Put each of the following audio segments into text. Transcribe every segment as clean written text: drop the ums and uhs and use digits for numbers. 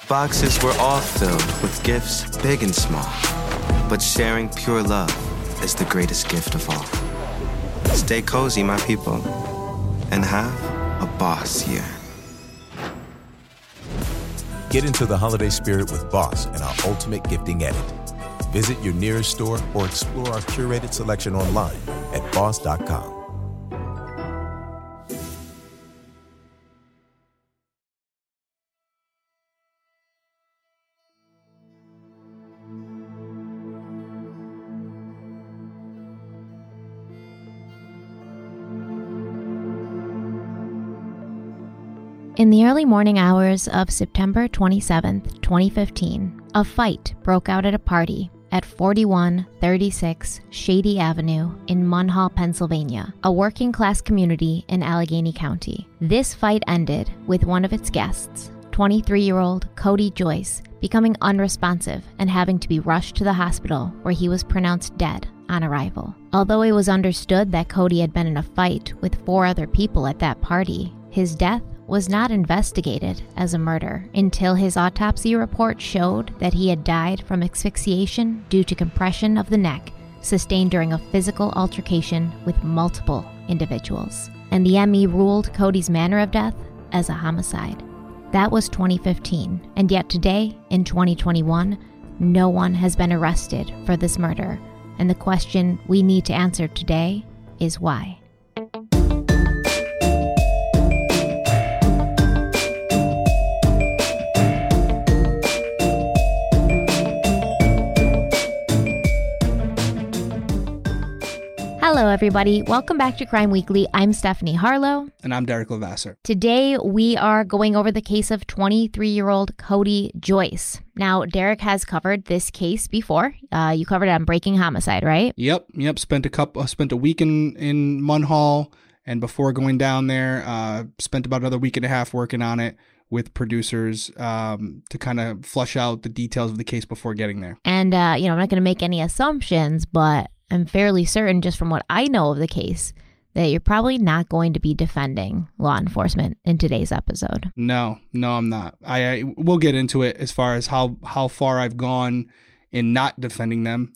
Boxes were all filled with gifts big and small. But sharing pure love is the greatest gift of all. Stay cozy, my people, and have a boss year. Get into the holiday spirit with Boss and our ultimate gifting edit. Visit your nearest store or explore our curated selection online at boss.com. In the early morning hours of September 27th, 2015, a fight broke out at a party at 4136 Shady Avenue in Munhall, Pennsylvania, a working-class community in Allegheny County. This fight ended with one of its guests, 23-year-old Cody Joyce, becoming unresponsive and having to be rushed to the hospital where he was pronounced dead on arrival. Although it was understood that Cody had been in a fight with 4 other people at that party, his death was not investigated as a murder until his autopsy report showed that he had died from asphyxiation due to compression of the neck sustained during a physical altercation with multiple individuals. And the ME ruled Cody's manner of death as a homicide. That was 2015, and yet today, in 2021, no one has been arrested for this murder. And the question we need to answer today is why. Hello, everybody. Welcome back to Crime Weekly. I'm Stephanie Harlow. And I'm Derek Levasseur. Today, we are going over the case of 23-year-old Cody Joyce. Now, Derek has covered this case before. You covered it on Breaking Homicide, right? Yep. Spent a week in Munhall, and before going down there, spent about another week and a half working on it with producers to kind of flush out the details of the case before getting there. And, I'm not going to make any assumptions, but I'm fairly certain, just from what I know of the case, that you're probably not going to be defending law enforcement in today's episode. No, I'm not. We'll get into it as far as how far I've gone in not defending them.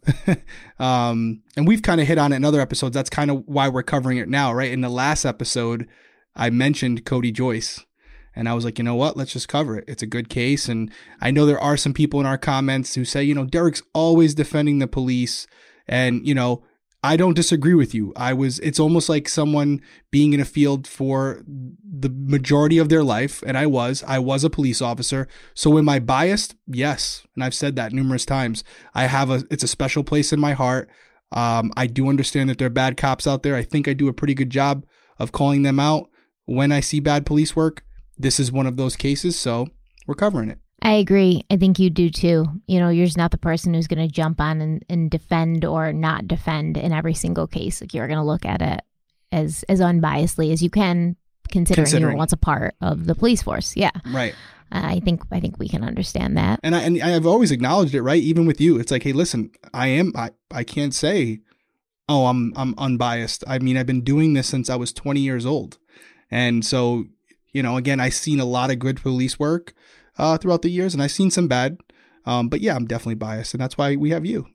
And we've kind of hit on it in other episodes. That's kind of why we're covering it now, right? In the last episode, I mentioned Cody Joyce. And I was like, you know what? Let's just cover it. It's a good case. And I know there are some people in our comments who say, Derek's always defending the police. And, I don't disagree with you. It's almost like someone being in a field for the majority of their life. And I was a police officer. So am I biased? Yes. And I've said that numerous times. It's a special place in my heart. I do understand that there are bad cops out there. I think I do a pretty good job of calling them out when I see bad police work. This is one of those cases. So we're covering it. I agree. I think you do too. You're just not the person who's going to jump on and defend or not defend in every single case. Like, you're going to look at it as unbiasedly as you can, considering you were once a part of the police force. Yeah. Right. I think we can understand that. And I've always acknowledged it, right? Even with you, it's like, hey, listen, I can't say, oh, I'm unbiased. I mean, I've been doing this since I was 20 years old. And so, again, I've seen a lot of good police work throughout the years, and I've seen some bad, but yeah, I'm definitely biased, and that's why we have you.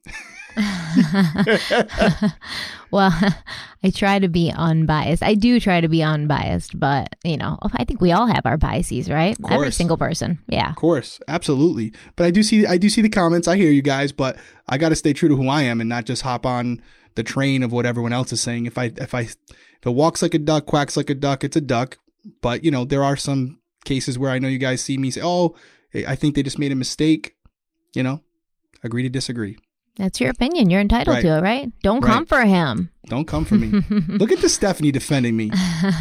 Well, I try to be unbiased. I do try to be unbiased, but I think we all have our biases, right? Every single person. Yeah. Of course. Absolutely. But I do see the comments. I hear you guys, but I got to stay true to who I am and not just hop on the train of what everyone else is saying. If it walks like a duck, quacks like a duck, it's a duck. But there are some cases where I know you guys see me say, oh, I think they just made a mistake. Agree to disagree. That's your opinion. You're entitled to it, right? Don't come for him. Don't come for me. Look at the Stephanie defending me.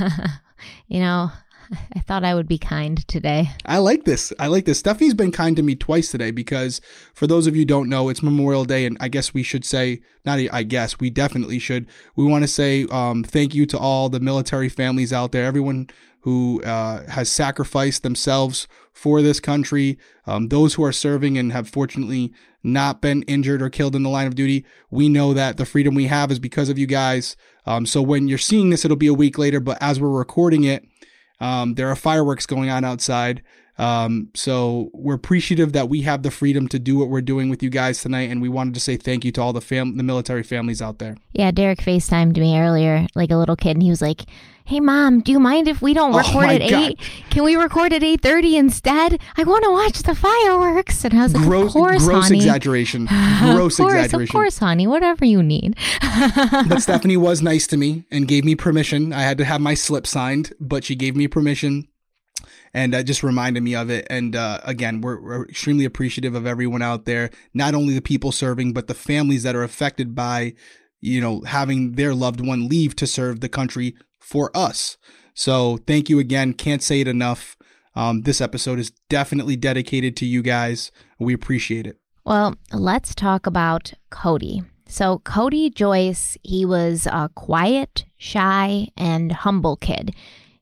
I thought I would be kind today. I like this. Stephanie's been kind to me twice today because, for those of you who don't know, it's Memorial Day, and I guess we should say, we definitely should. We want to say thank you to all the military families out there, everyone who has sacrificed themselves for this country, those who are serving and have fortunately not been injured or killed in the line of duty. We know that the freedom we have is because of you guys. So when you're seeing this, it'll be a week later, but as we're recording it, there are fireworks going on outside. So we're appreciative that we have the freedom to do what we're doing with you guys tonight. And we wanted to say thank you to all the military families out there. Yeah, Derek FaceTimed me earlier, like a little kid, and he was like, "Hey, Mom, do you mind if we don't record at 8? Can we record at 8:30 instead? I want to watch the fireworks." And I was like, "Of course, honey." Exaggeration. Exaggeration. Of course, honey. Whatever you need. But Stephanie was nice to me and gave me permission. I had to have my slip signed, but she gave me permission. And just reminded me of it. And again, we're extremely appreciative of everyone out there, not only the people serving, but the families that are affected by, having their loved one leave to serve the country for us. So thank you again. Can't say it enough. This episode is definitely dedicated to you guys. We appreciate it. Well, let's talk about Cody. So Cody Joyce, he was a quiet, shy, and humble kid.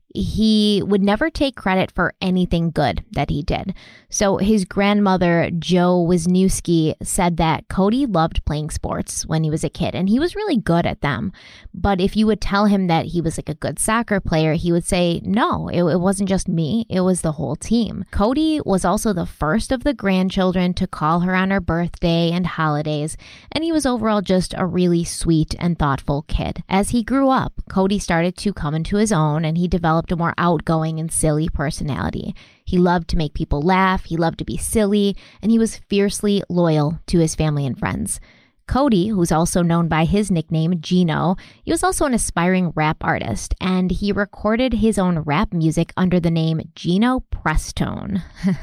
He would never take credit for anything good that he did. So his grandmother, Jo Wisniewski, said that Cody loved playing sports when he was a kid, and he was really good at them. But if you would tell him that he was like a good soccer player, he would say, no, it wasn't just me, it was the whole team. Cody was also the first of the grandchildren to call her on her birthday and holidays, and he was overall just a really sweet and thoughtful kid. As he grew up, Cody started to come into his own, and he developed a more outgoing and silly personality. He loved to make people laugh, he loved to be silly, and he was fiercely loyal to his family and friends. Cody, who's also known by his nickname Gino, he was also an aspiring rap artist, and he recorded his own rap music under the name Gino Prestone.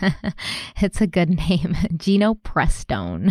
It's a good name, Gino Prestone.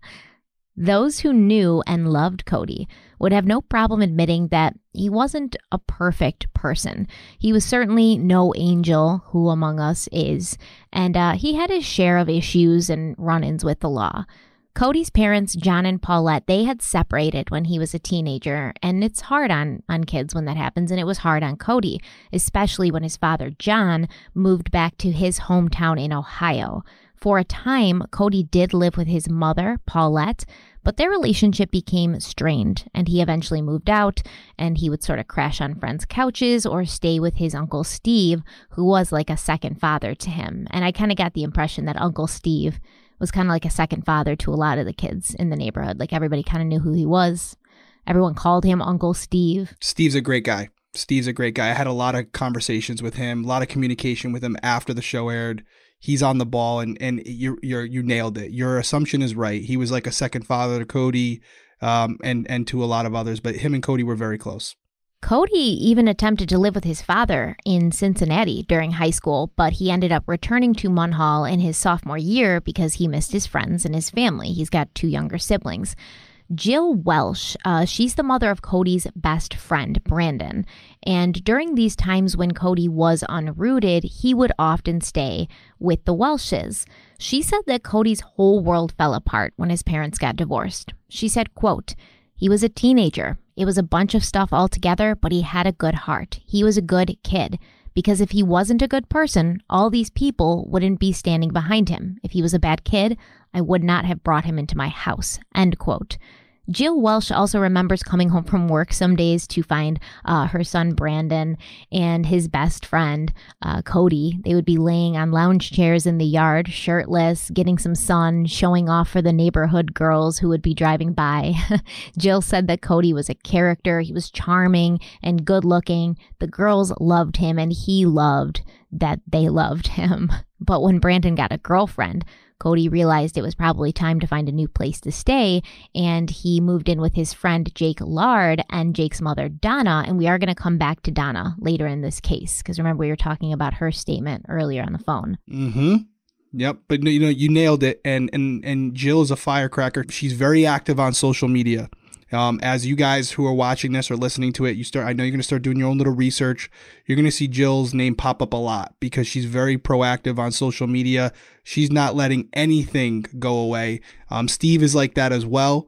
Those who knew and loved Cody would have no problem admitting that he wasn't a perfect person. He was certainly no angel, who among us is, and he had his share of issues and run-ins with the law. Cody's parents, John and Paulette, they had separated when he was a teenager, and it's hard on kids when that happens, and it was hard on Cody, especially when his father, John, moved back to his hometown in Ohio. For a time, Cody did live with his mother, Paulette, but their relationship became strained, and he eventually moved out, and he would sort of crash on friends' couches or stay with his Uncle Steve, who was like a second father to him. And I kind of got the impression that Uncle Steve was kind of like a second father to a lot of the kids in the neighborhood. Like everybody kind of knew who he was. Everyone called him Uncle Steve. Steve's a great guy. I had a lot of conversations with him, a lot of communication with him after the show aired. He's on the ball, and you nailed it. Your assumption is right. He was like a second father to Cody, and to a lot of others, but him and Cody were very close. Cody even attempted to live with his father in Cincinnati during high school, but he ended up returning to Munhall in his sophomore year because he missed his friends and his family. He's got 2 younger siblings. Jill Welsh, she's the mother of Cody's best friend, Brandon. And during these times when Cody was unrooted, he would often stay with the Welshes. She said that Cody's whole world fell apart when his parents got divorced. She said, quote, "He was a teenager. It was a bunch of stuff altogether, but he had a good heart. He was a good kid. Because if he wasn't a good person, all these people wouldn't be standing behind him. If he was a bad kid, I would not have brought him into my house." End quote. Jill Welsh also remembers coming home from work some days to find her son Brandon and his best friend Cody. They would be laying on lounge chairs in the yard, shirtless, getting some sun, showing off for the neighborhood girls who would be driving by. Jill said that Cody was a character. He was charming and good looking. The girls loved him, and he loved that they loved him. But when Brandon got a girlfriend, Cody realized it was probably time to find a new place to stay, and he moved in with his friend Jake Lard and Jake's mother Donna, and we are going to come back to Donna later in this case, because remember we were talking about her statement earlier on the phone. Mm-hmm. Yep, but you nailed it, and Jill is a firecracker. She's very active on social media. As you guys who are watching this or listening to it, I know you're going to start doing your own little research. You're going to see Jill's name pop up a lot because she's very proactive on social media. She's not letting anything go away. Steve is like that as well.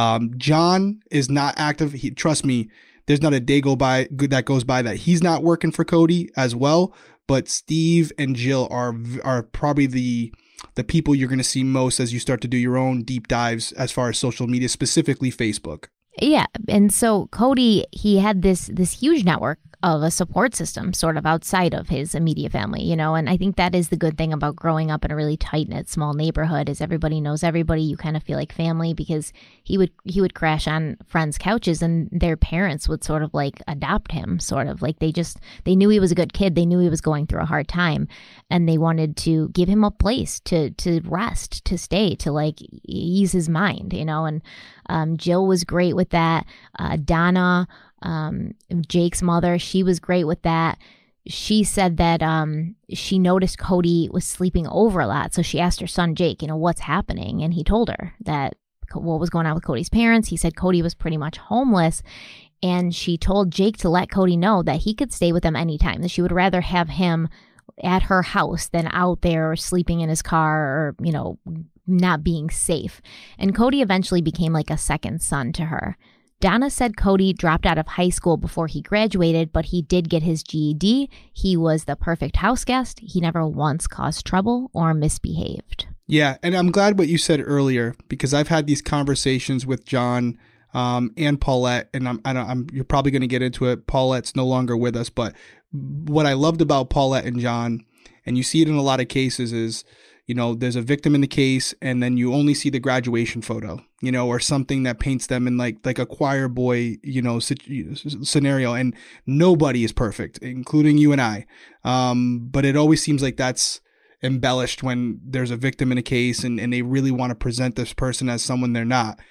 John is not active. Trust me, there's not a day that goes by that he's not working for Cody as well. But Steve and Jill are probably the people you're going to see most as you start to do your own deep dives as far as social media, specifically Facebook. Yeah. And so Cody, he had this huge network of a support system sort of outside of his immediate family, you know, and I think that is the good thing about growing up in a really tight-knit small neighborhood is everybody knows everybody. You kind of feel like family because he would crash on friends' couches and their parents would sort of like adopt him, sort of like they knew he was a good kid. They knew he was going through a hard time and they wanted to give him a place to rest, to stay, to like ease his mind, you know, and Jill was great with that. Donna, Jake's mother, she was great with that. She said that she noticed Cody was sleeping over a lot. So she asked her son, Jake, you know, what's happening? And he told her that what was going on with Cody's parents. He said Cody was pretty much homeless. And she told Jake to let Cody know that he could stay with them anytime, that she would rather have him at her house than out there or sleeping in his car or, you know, not being safe. And Cody eventually became like a second son to her. Donna said Cody dropped out of high school before he graduated, but he did get his GED. He was the perfect house guest. He never once caused trouble or misbehaved. Yeah, and I'm glad what you said earlier because I've had these conversations with John and Paulette, and you're probably going to get into it. Paulette's no longer with us, but what I loved about Paulette and John, and you see it in a lot of cases, is you know, there's a victim in the case and then you only see the graduation photo, you know, or something that paints them in like a choir boy, you know, scenario. And nobody is perfect, including you and I. But it always seems like that's embellished when there's a victim in a case and they really want to present this person as someone they're not.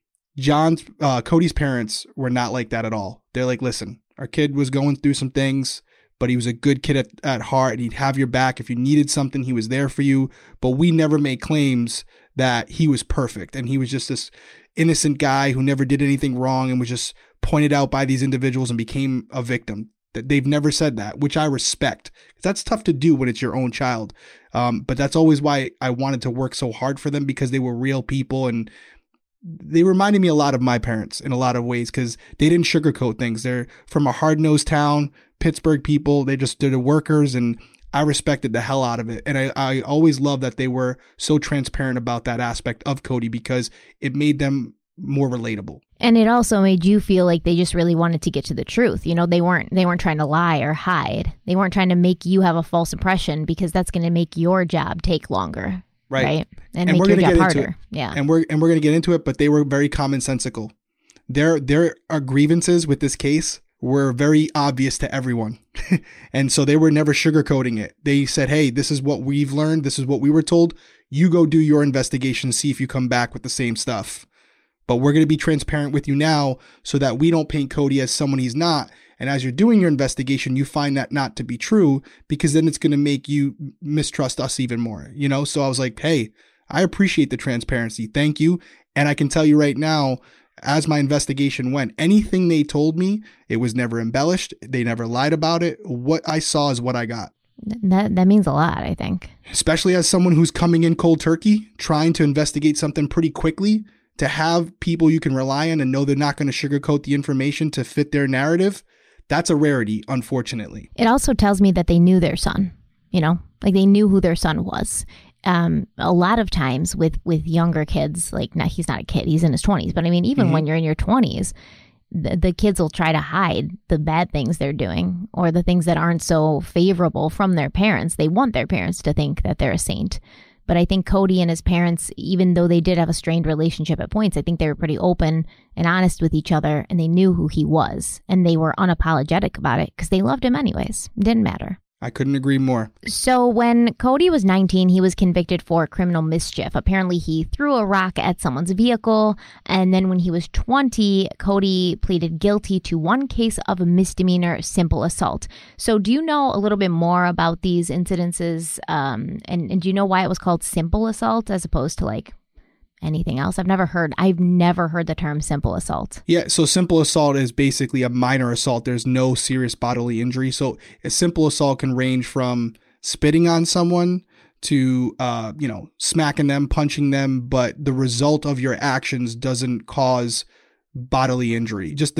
Cody's parents were not like that at all. They're like, listen, our kid was going through some things, but he was a good kid at heart and he'd have your back. If you needed something, he was there for you. But we never made claims that he was perfect. And he was just this innocent guy who never did anything wrong and was just pointed out by these individuals and became a victim. They've never said that, which I respect. That's tough to do when it's your own child. But that's always why I wanted to work so hard for them, because they were real people and they reminded me a lot of my parents in a lot of ways because they didn't sugarcoat things. They're from a hard-nosed town, Pittsburgh people. They're the workers, and I respected the hell out of it. And I always loved that they were so transparent about that aspect of Cody because it made them more relatable. And it also made you feel like they just really wanted to get to the truth. You know, they weren't trying to lie or hide. They weren't trying to make you have a false impression because that's going to make your job take longer. Right. And make your job harder. Yeah. And we're going to get into it, but they were very commonsensical. There are grievances with this case were very obvious to everyone. And so they were never sugarcoating it. They said, hey, this is what we've learned. This is what we were told. You go do your investigation, see if you come back with the same stuff. But we're going to be transparent with you now so that we don't paint Cody as someone he's not. And as you're doing your investigation, you find that not to be true, because then it's going to make you mistrust us even more, you know? So I was like, hey, I appreciate the transparency. Thank you. And I can tell you right now, as my investigation went, anything they told me, it was never embellished. They never lied about it. What I saw is what I got. That means a lot, I think. Especially as someone who's coming in cold turkey, trying to investigate something pretty quickly, to have people you can rely on and know they're not going to sugarcoat the information to fit their narrative. That's a rarity, unfortunately. It also tells me that they knew their son, you know, like they knew who their son was. A lot of times with younger kids, like now he's not a kid, he's in his 20s. But I mean, even when you're in your 20s, the kids will try to hide the bad things they're doing or the things that aren't so favorable from their parents. They want their parents to think that they're a saint. But I think Cody and his parents, even though they did have a strained relationship at points, I think they were pretty open and honest with each other, and they knew who he was, and they were unapologetic about it because they loved him anyways. It didn't matter. I couldn't agree more. So when Cody was 19, he was convicted for criminal mischief. Apparently, he threw a rock at someone's vehicle. And then when he was 20, Cody pleaded guilty to one case of a misdemeanor simple assault. So do you know a little bit more about these incidences? And do you know why it was called simple assault as opposed to like anything else? I've never heard the term simple assault. Yeah, so simple assault is basically a minor assault. There's no serious bodily injury. So a simple assault can range from spitting on someone to, smacking them, punching them, but the result of your actions doesn't cause bodily injury. Just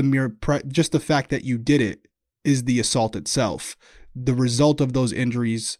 the fact that you did it is the assault itself. The result of those injuries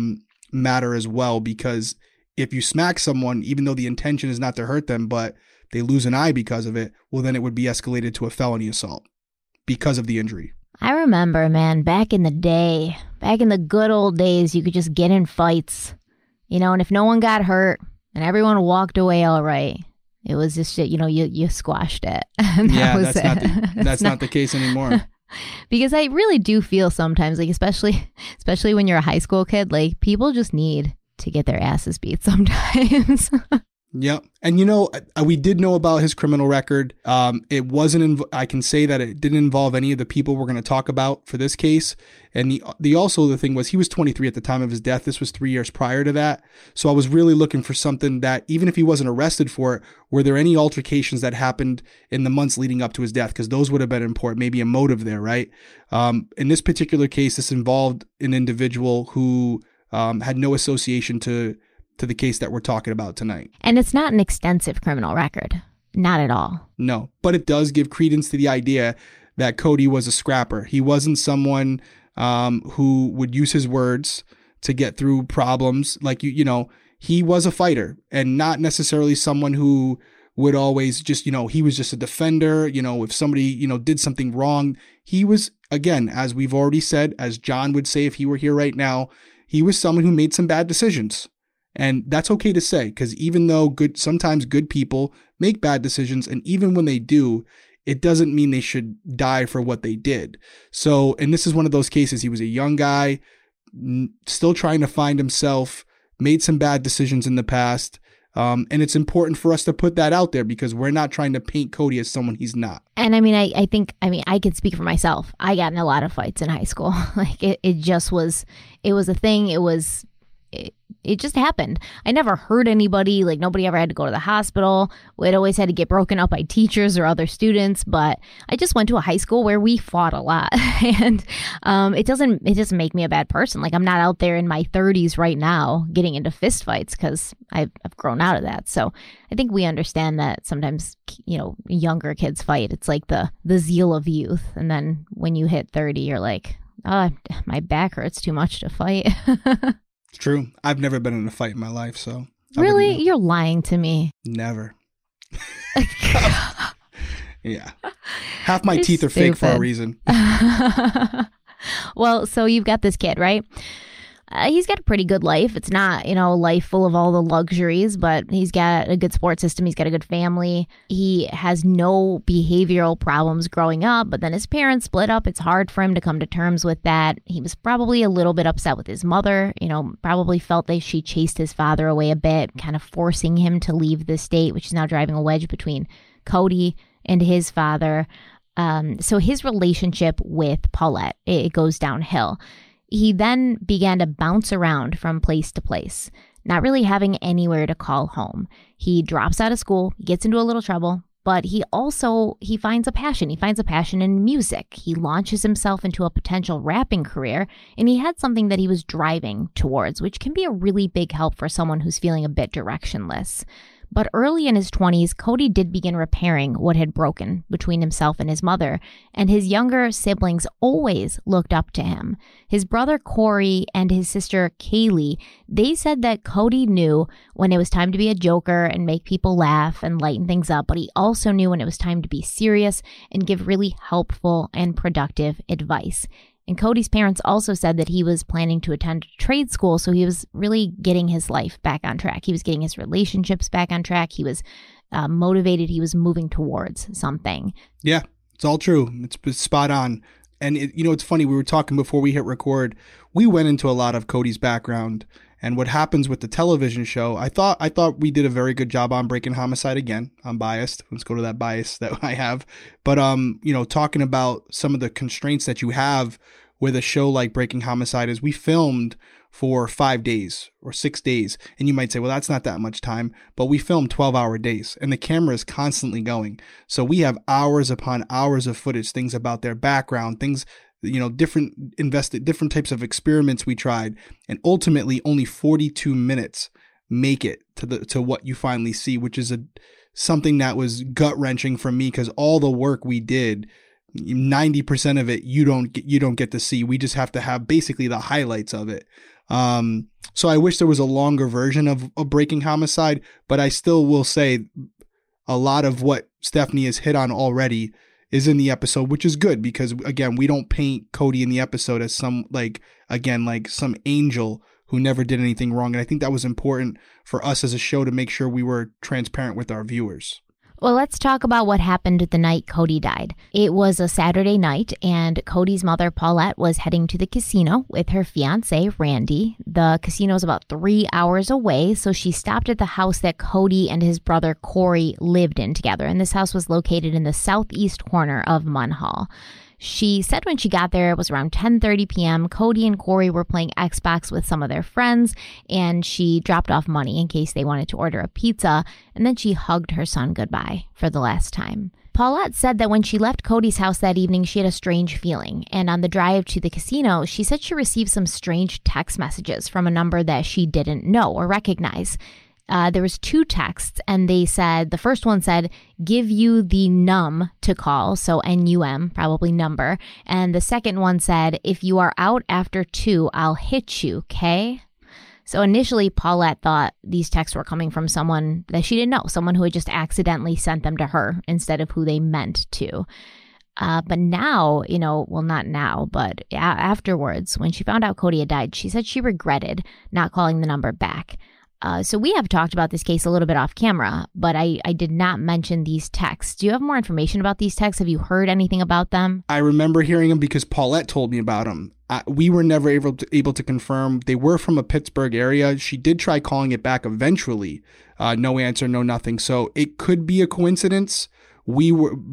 matter as well, because if you smack someone, even though the intention is not to hurt them, but they lose an eye because of it, well, then it would be escalated to a felony assault because of the injury. I remember, man, back in the day, back in the good old days, you could just get in fights, and if no one got hurt and everyone walked away all right, it was just, you squashed it. And that's not the case anymore. Because I really do feel sometimes, like, especially when you're a high school kid, like, people just need to get their asses beat sometimes. Yep. And, we did know about his criminal record. It wasn't, I can say that it didn't involve any of the people we're going to talk about for this case. And the thing was, he was 23 at the time of his death. This was 3 years prior to that. So I was really looking for something that, even if he wasn't arrested for it, were there any altercations that happened in the months leading up to his death? Because those would have been important, maybe a motive there, right? In this particular case, this involved an individual who had no association to the case that we're talking about tonight. And it's not an extensive criminal record. Not at all. No, but it does give credence to the idea that Cody was a scrapper. He wasn't someone who would use his words to get through problems. Like, he was a fighter and not necessarily someone who would always just, he was just a defender. If somebody, did something wrong, he was, again, as we've already said, as John would say if he were here right now, he was someone who made some bad decisions. And that's okay to say, because even though sometimes good people make bad decisions, and even when they do, it doesn't mean they should die for what they did. So, and this is one of those cases. He was a young guy, still trying to find himself, made some bad decisions in the past. And it's important for us to put that out there, because we're not trying to paint Cody as someone he's not. And I think I could speak for myself. I got in a lot of fights in high school. Like, it just was, it was a thing. It just happened. I never hurt anybody. Like, nobody ever had to go to the hospital. We'd always had to get broken up by teachers or other students. But I just went to a high school where we fought a lot. And it doesn't make me a bad person. Like, I'm not out there in my 30s right now getting into fist fights, because I've grown out of that. So I think we understand that sometimes, younger kids fight. It's like the zeal of youth. And then when you hit 30, you're like, oh, my back hurts too much to fight. It's true. I've never been in a fight in my life, so. Really? You're lying to me. Never. Yeah. Half my teeth are fake for a reason. Well, so you've got this kid, right? He's got a pretty good life. It's not, life full of all the luxuries, but he's got a good support system. He's got a good family. He has no behavioral problems growing up, but then his parents split up. It's hard for him to come to terms with that. He was probably a little bit upset with his mother, probably felt that she chased his father away a bit, kind of forcing him to leave the state, which is now driving a wedge between Cody and his father. So his relationship with Paulette, it goes downhill. He then began to bounce around from place to place, not really having anywhere to call home. He drops out of school, gets into a little trouble, but he finds a passion. He finds a passion in music. He launches himself into a potential rapping career, and he had something that he was driving towards, which can be a really big help for someone who's feeling a bit directionless. But early in his 20s, Cody did begin repairing what had broken between himself and his mother, and his younger siblings always looked up to him. His brother Corey and his sister Kaylee, they said that Cody knew when it was time to be a joker and make people laugh and lighten things up, but he also knew when it was time to be serious and give really helpful and productive advice. And Cody's parents also said that he was planning to attend trade school, so he was really getting his life back on track. He was getting his relationships back on track. He was motivated. He was moving towards something. Yeah, it's all true. It's spot on. And it's funny. We were talking before we hit record. We went into a lot of Cody's background and what happens with the television show. I thought we did a very good job on Breaking Homicide. Again, I'm biased. Let's go to that bias that I have. But talking about some of the constraints that you have with a show like Breaking Homicide is we filmed for 5 days or 6 days. And you might say, well, that's not that much time, but we filmed 12-hour days and the camera is constantly going. So we have hours upon hours of footage, things about their background, things, different types of experiments we tried. And ultimately only 42 minutes make it to what you finally see, which is something that was gut wrenching for me, because all the work we did, 90% of it you don't get to see. We just have to have basically the highlights of it. So I wish there was a longer version of Breaking Homicide, but I still will say a lot of what Stephanie has hit on already is in the episode, which is good because, again, we don't paint Cody in the episode as some some angel who never did anything wrong. And I think that was important for us as a show to make sure we were transparent with our viewers. Well, let's talk about what happened the night Cody died. It was a Saturday night, and Cody's mother, Paulette, was heading to the casino with her fiance, Randy. The casino is about 3 hours away, so she stopped at the house that Cody and his brother, Corey, lived in together. And this house was located in the southeast corner of Munhall. She said when she got there, it was around 10:30 p.m. Cody and Corey were playing Xbox with some of their friends, and she dropped off money in case they wanted to order a pizza, and then she hugged her son goodbye for the last time. Paulette said that when she left Cody's house that evening, she had a strange feeling, and on the drive to the casino, she said she received some strange text messages from a number that she didn't know or recognize. There was 2 texts, and they said, the first one said, give you the num to call, so N-U-M, probably number. And the second one said, if you are out after 2, I'll hit you, okay? So initially, Paulette thought these texts were coming from someone that she didn't know, someone who had just accidentally sent them to her instead of who they meant to. But now, not now, but afterwards, when she found out Cody had died, she said she regretted not calling the number back. So we have talked about this case a little bit off camera, but I did not mention these texts. Do you have more information about these texts? Have you heard anything about them? I remember hearing them because Paulette told me about them. We were never able to confirm. They were from a Pittsburgh area. She did try calling it back eventually. No answer, no nothing. So it could be a coincidence. We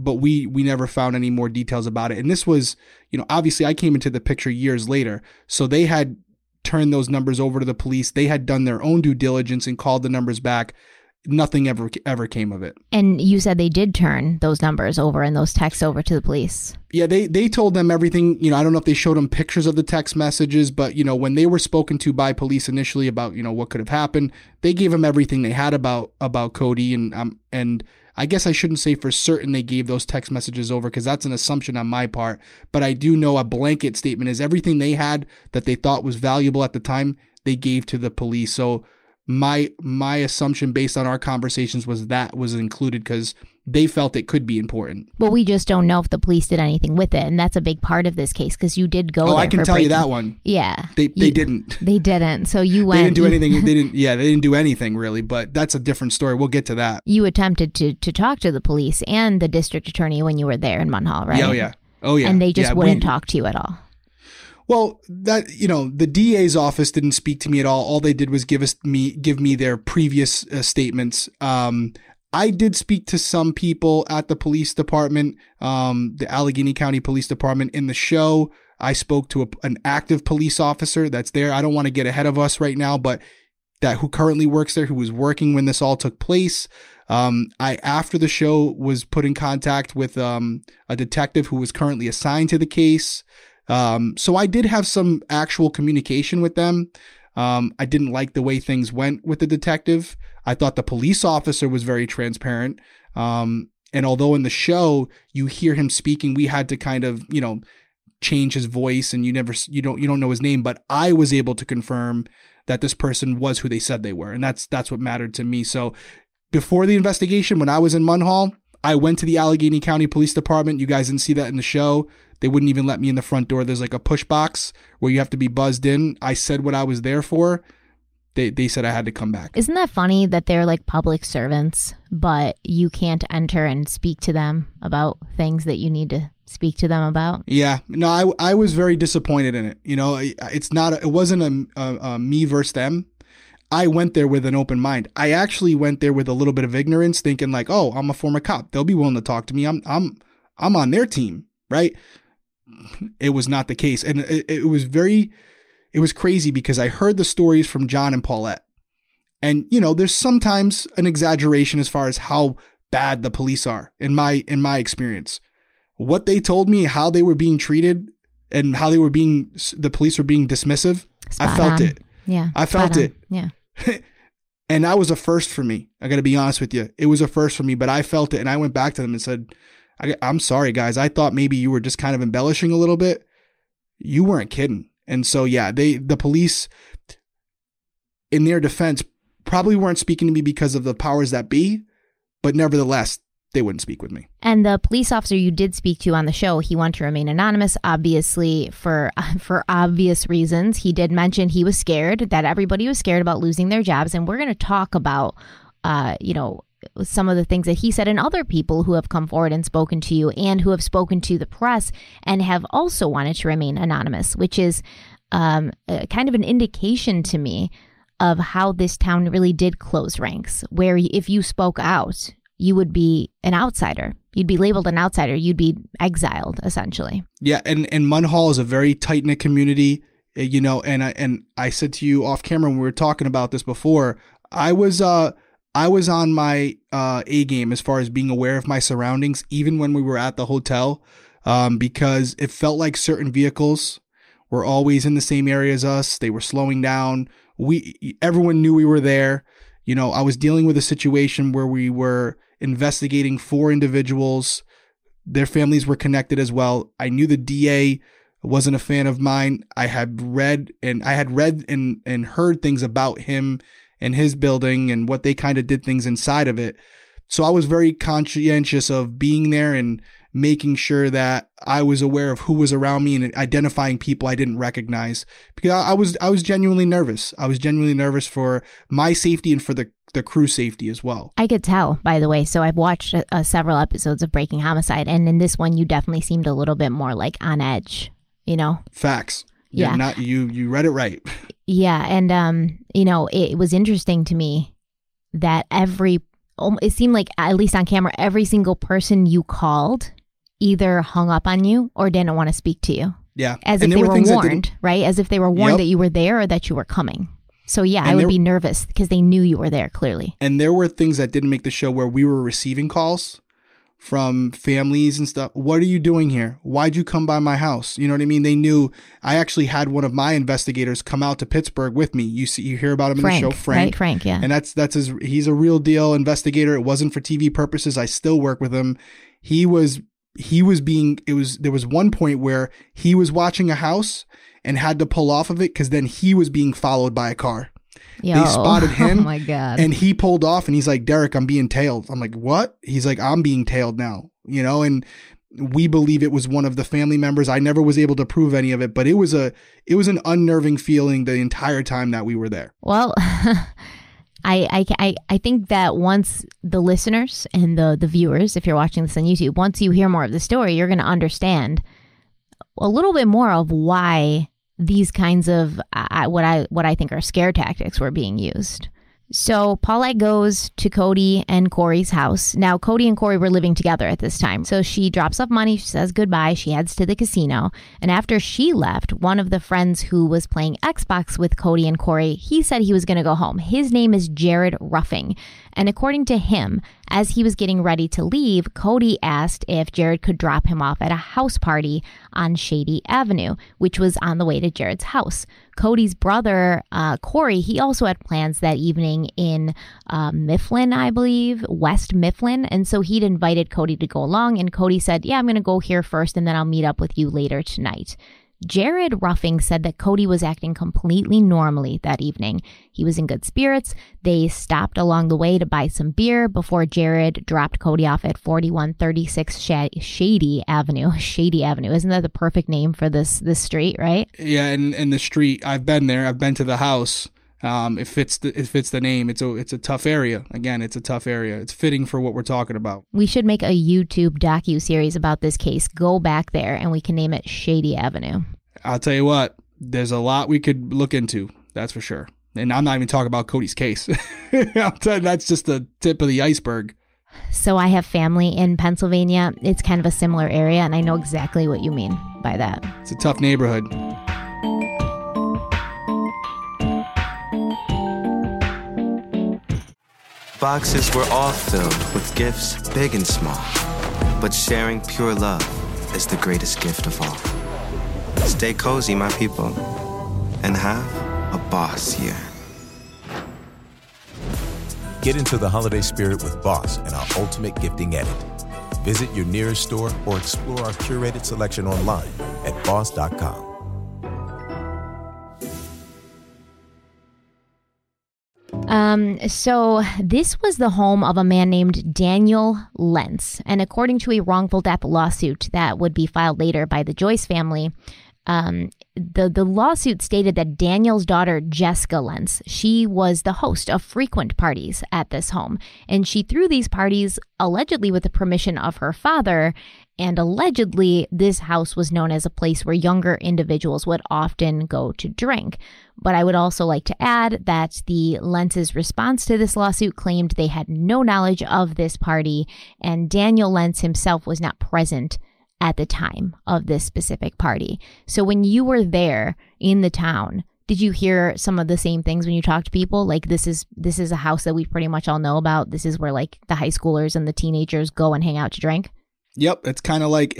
never found any more details about it. And this was, obviously I came into the picture years later. So they had turned those numbers over to the police. They had done their own due diligence and called the numbers back. Nothing ever came of it. And you said they did turn those numbers over and those texts over to the police. Yeah, they told them everything. I don't know if they showed them pictures of the text messages, but when they were spoken to by police initially about what could have happened, they gave them everything they had about Cody, and I guess I shouldn't say for certain they gave those text messages over because that's an assumption on my part. But I do know a blanket statement is everything they had that they thought was valuable at the time, they gave to the police. So my assumption based on our conversations was that was included because they felt it could be important. But we just don't know if the police did anything with it. And that's a big part of this case because you did go there. Oh, I can tell you that one. Yeah. They didn't. They didn't. So you went. They didn't do anything. They didn't do anything really, but that's a different story. We'll get to that. You attempted to talk to the police and the district attorney when you were there in Munhall, right? Oh, yeah. And they just wouldn't talk to you at all. Well, that the DA's office didn't speak to me at all. All they did was give me their previous statements. I did speak to some people at the police department, the Allegheny County Police Department. In the show, I spoke to an active police officer that's there. I don't want to get ahead of us right now, but who currently works there, who was working when this all took place. I, after the show, was put in contact with a detective who was currently assigned to the case. So I did have some actual communication with them. I didn't like the way things went with the detective. I thought the police officer was very transparent. And although in the show you hear him speaking, we had to kind of, change his voice and you don't know his name, but I was able to confirm that this person was who they said they were. And that's what mattered to me. So before the investigation, when I was in Munhall, I went to the Allegheny County Police Department. You guys didn't see that in the show. They wouldn't even let me in the front door. There's like a push box where you have to be buzzed in. I said what I was there for. They said I had to come back. Isn't that funny that they're like public servants, but you can't enter and speak to them about things that you need to speak to them about? Yeah. No, I was very disappointed in it. It wasn't a me versus them. I went there with an open mind. I actually went there with a little bit of ignorance, thinking like, oh, I'm a former cop. They'll be willing to talk to me. I'm on their team, right? It was not the case. And it was crazy because I heard the stories from John and Paulette. And, there's sometimes an exaggeration as far as how bad the police are in my experience. What they told me, how they were being treated and how the police were being dismissive, I felt it. Yeah. I felt it. Yeah. And that was a first for me. I got to be honest with you. It was a first for me, but I felt it. And I went back to them and said, I'm sorry, guys. I thought maybe you were just kind of embellishing a little bit. You weren't kidding. And so, yeah, the police, in their defense, probably weren't speaking to me because of the powers that be, but nevertheless, they wouldn't speak with me. And the police officer you did speak to on the show, he wanted to remain anonymous, obviously for obvious reasons. He did mention he was scared, that everybody was scared about losing their jobs. And we're going to talk about, some of the things that he said, and other people who have come forward and spoken to you and who have spoken to the press and have also wanted to remain anonymous, which is kind of an indication to me of how this town really did close ranks, where if you spoke out, you would be an outsider. You'd be labeled an outsider. You'd be exiled, essentially. Yeah, and Munhall is a very tight-knit community, and I said to you off camera when we were talking about this before, I was on my A game as far as being aware of my surroundings, even when we were at the hotel, because it felt like certain vehicles were always in the same area as us. They were slowing down. Everyone knew we were there. I was dealing with a situation where we were investigating 4 individuals. Their families were connected as well. I knew the DA wasn't a fan of mine. I had read and heard things about him and his building and what they kind of did things inside of it. So I was very conscientious of being there and making sure that I was aware of who was around me and identifying people I didn't recognize, because I was genuinely nervous. I was genuinely nervous for my safety and for the crew safety as well. I could tell, by the way. So I've watched several episodes of Breaking Homicide, and in this one, you definitely seemed a little bit more like on edge, Facts. Yeah. Not you read it right. Yeah. And, it was interesting to me that it seemed like, at least on camera, every single person you called either hung up on you or didn't want to speak to you. Yeah. As if they were warned, right? As if they were warned that you were there or that you were coming. So yeah, I would be nervous because they knew you were there, clearly. And there were things that didn't make the show where we were receiving calls from families and stuff. What are you doing here? Why'd you come by my house? You know what I mean? They knew. I actually had one of my investigators come out to Pittsburgh with me. You hear about him in the show, Frank. Right? Frank, yeah. And he's a real deal investigator. It wasn't for TV purposes. I still work with him. There was one point where he was watching a house and had to pull off of it because then he was being followed by a car. They spotted him. Oh my God. And he pulled off and he's like, "Derek, I'm being tailed." I'm like, "What?" He's like, "I'm being tailed now." And we believe it was one of the family members. I never was able to prove any of it, but it was an unnerving feeling the entire time that we were there. Well, I think that once the listeners and the viewers, if you're watching this on YouTube, once you hear more of the story, you're going to understand a little bit more of why these kinds of what I think are scare tactics were being used. So Paulette goes to Cody and Corey's house. Now, Cody and Corey were living together at this time. So she drops off money. She says goodbye. She heads to the casino. And after she left, one of the friends who was playing Xbox with Cody and Corey, he said he was going to go home. His name is Jared Ruffing. And according to him, as he was getting ready to leave, Cody asked if Jared could drop him off at a house party on Shady Avenue, which was on the way to Jared's house. Cody's brother, Corey, he also had plans that evening in Mifflin, I believe, West Mifflin. And so he'd invited Cody to go along. And Cody said, "Yeah, I'm going to go here first and then I'll meet up with you later tonight." Jared Ruffing said that Cody was acting completely normally that evening. He was in good spirits. They stopped along the way to buy some beer before Jared dropped Cody off at 4136 Shady Avenue. Shady Avenue. Isn't that the perfect name for this street, right? Yeah, and the street, I've been there. I've been to the house. It fits the name. It's a tough area. Again, it's a tough area. It's fitting for what we're talking about. We should make a YouTube docu-series about this case. Go back there and we can name it Shady Avenue. I'll tell you what, there's a lot we could look into. That's for sure. And I'm not even talking about Cody's case. I'll tell you, that's just the tip of the iceberg. So I have family in Pennsylvania. It's kind of a similar area, and I know exactly what you mean by that. It's a tough neighborhood. Boxes were all filled with gifts, big and small. But sharing pure love is the greatest gift of all. Stay cozy, my people, and have a boss year. Get into the holiday spirit with Boss and our Ultimate Gifting Edit. Visit your nearest store or explore our curated selection online at boss.com. So this was the home of a man named Daniel Lentz. And according to a wrongful death lawsuit that would be filed later by the Joyce family, the lawsuit stated that Daniel's daughter, Jessica Lentz, she was the host of frequent parties at this home. And she threw these parties allegedly with the permission of her father. And allegedly, this house was known as a place where younger individuals would often go to drink. But I would also like to add that the Lentz's response to this lawsuit claimed they had no knowledge of this party, and Daniel Lentz himself was not present at the time of this specific party. So when you were there in the town, did you hear some of the same things when you talked to people? Like, this is a house that we pretty much all know about. This is where like the high schoolers and the teenagers go and hang out to drink. Yep, it's kind of like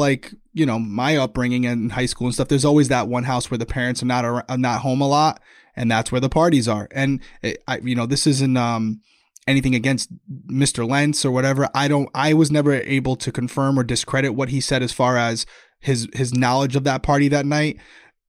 my upbringing in high school and stuff. There's always that one house where the parents are not home a lot, and that's where the parties are. And this isn't anything against Mr. Lentz or whatever. I was never able to confirm or discredit what he said as far as his knowledge of that party that night.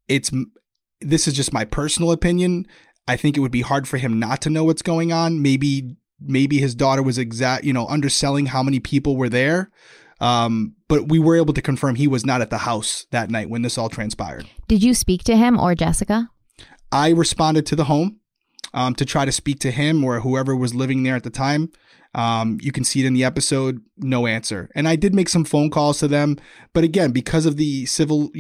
This is just my personal opinion. I think it would be hard for him not to know what's going on. Maybe his daughter was underselling how many people were there. But we were able to confirm he was not at the house that night when this all transpired. Did you speak to him or Jessica? I responded to the home to try to speak to him or whoever was living there at the time. You can see it in the episode, no answer. And I did make some phone calls to them. But again, because of the civil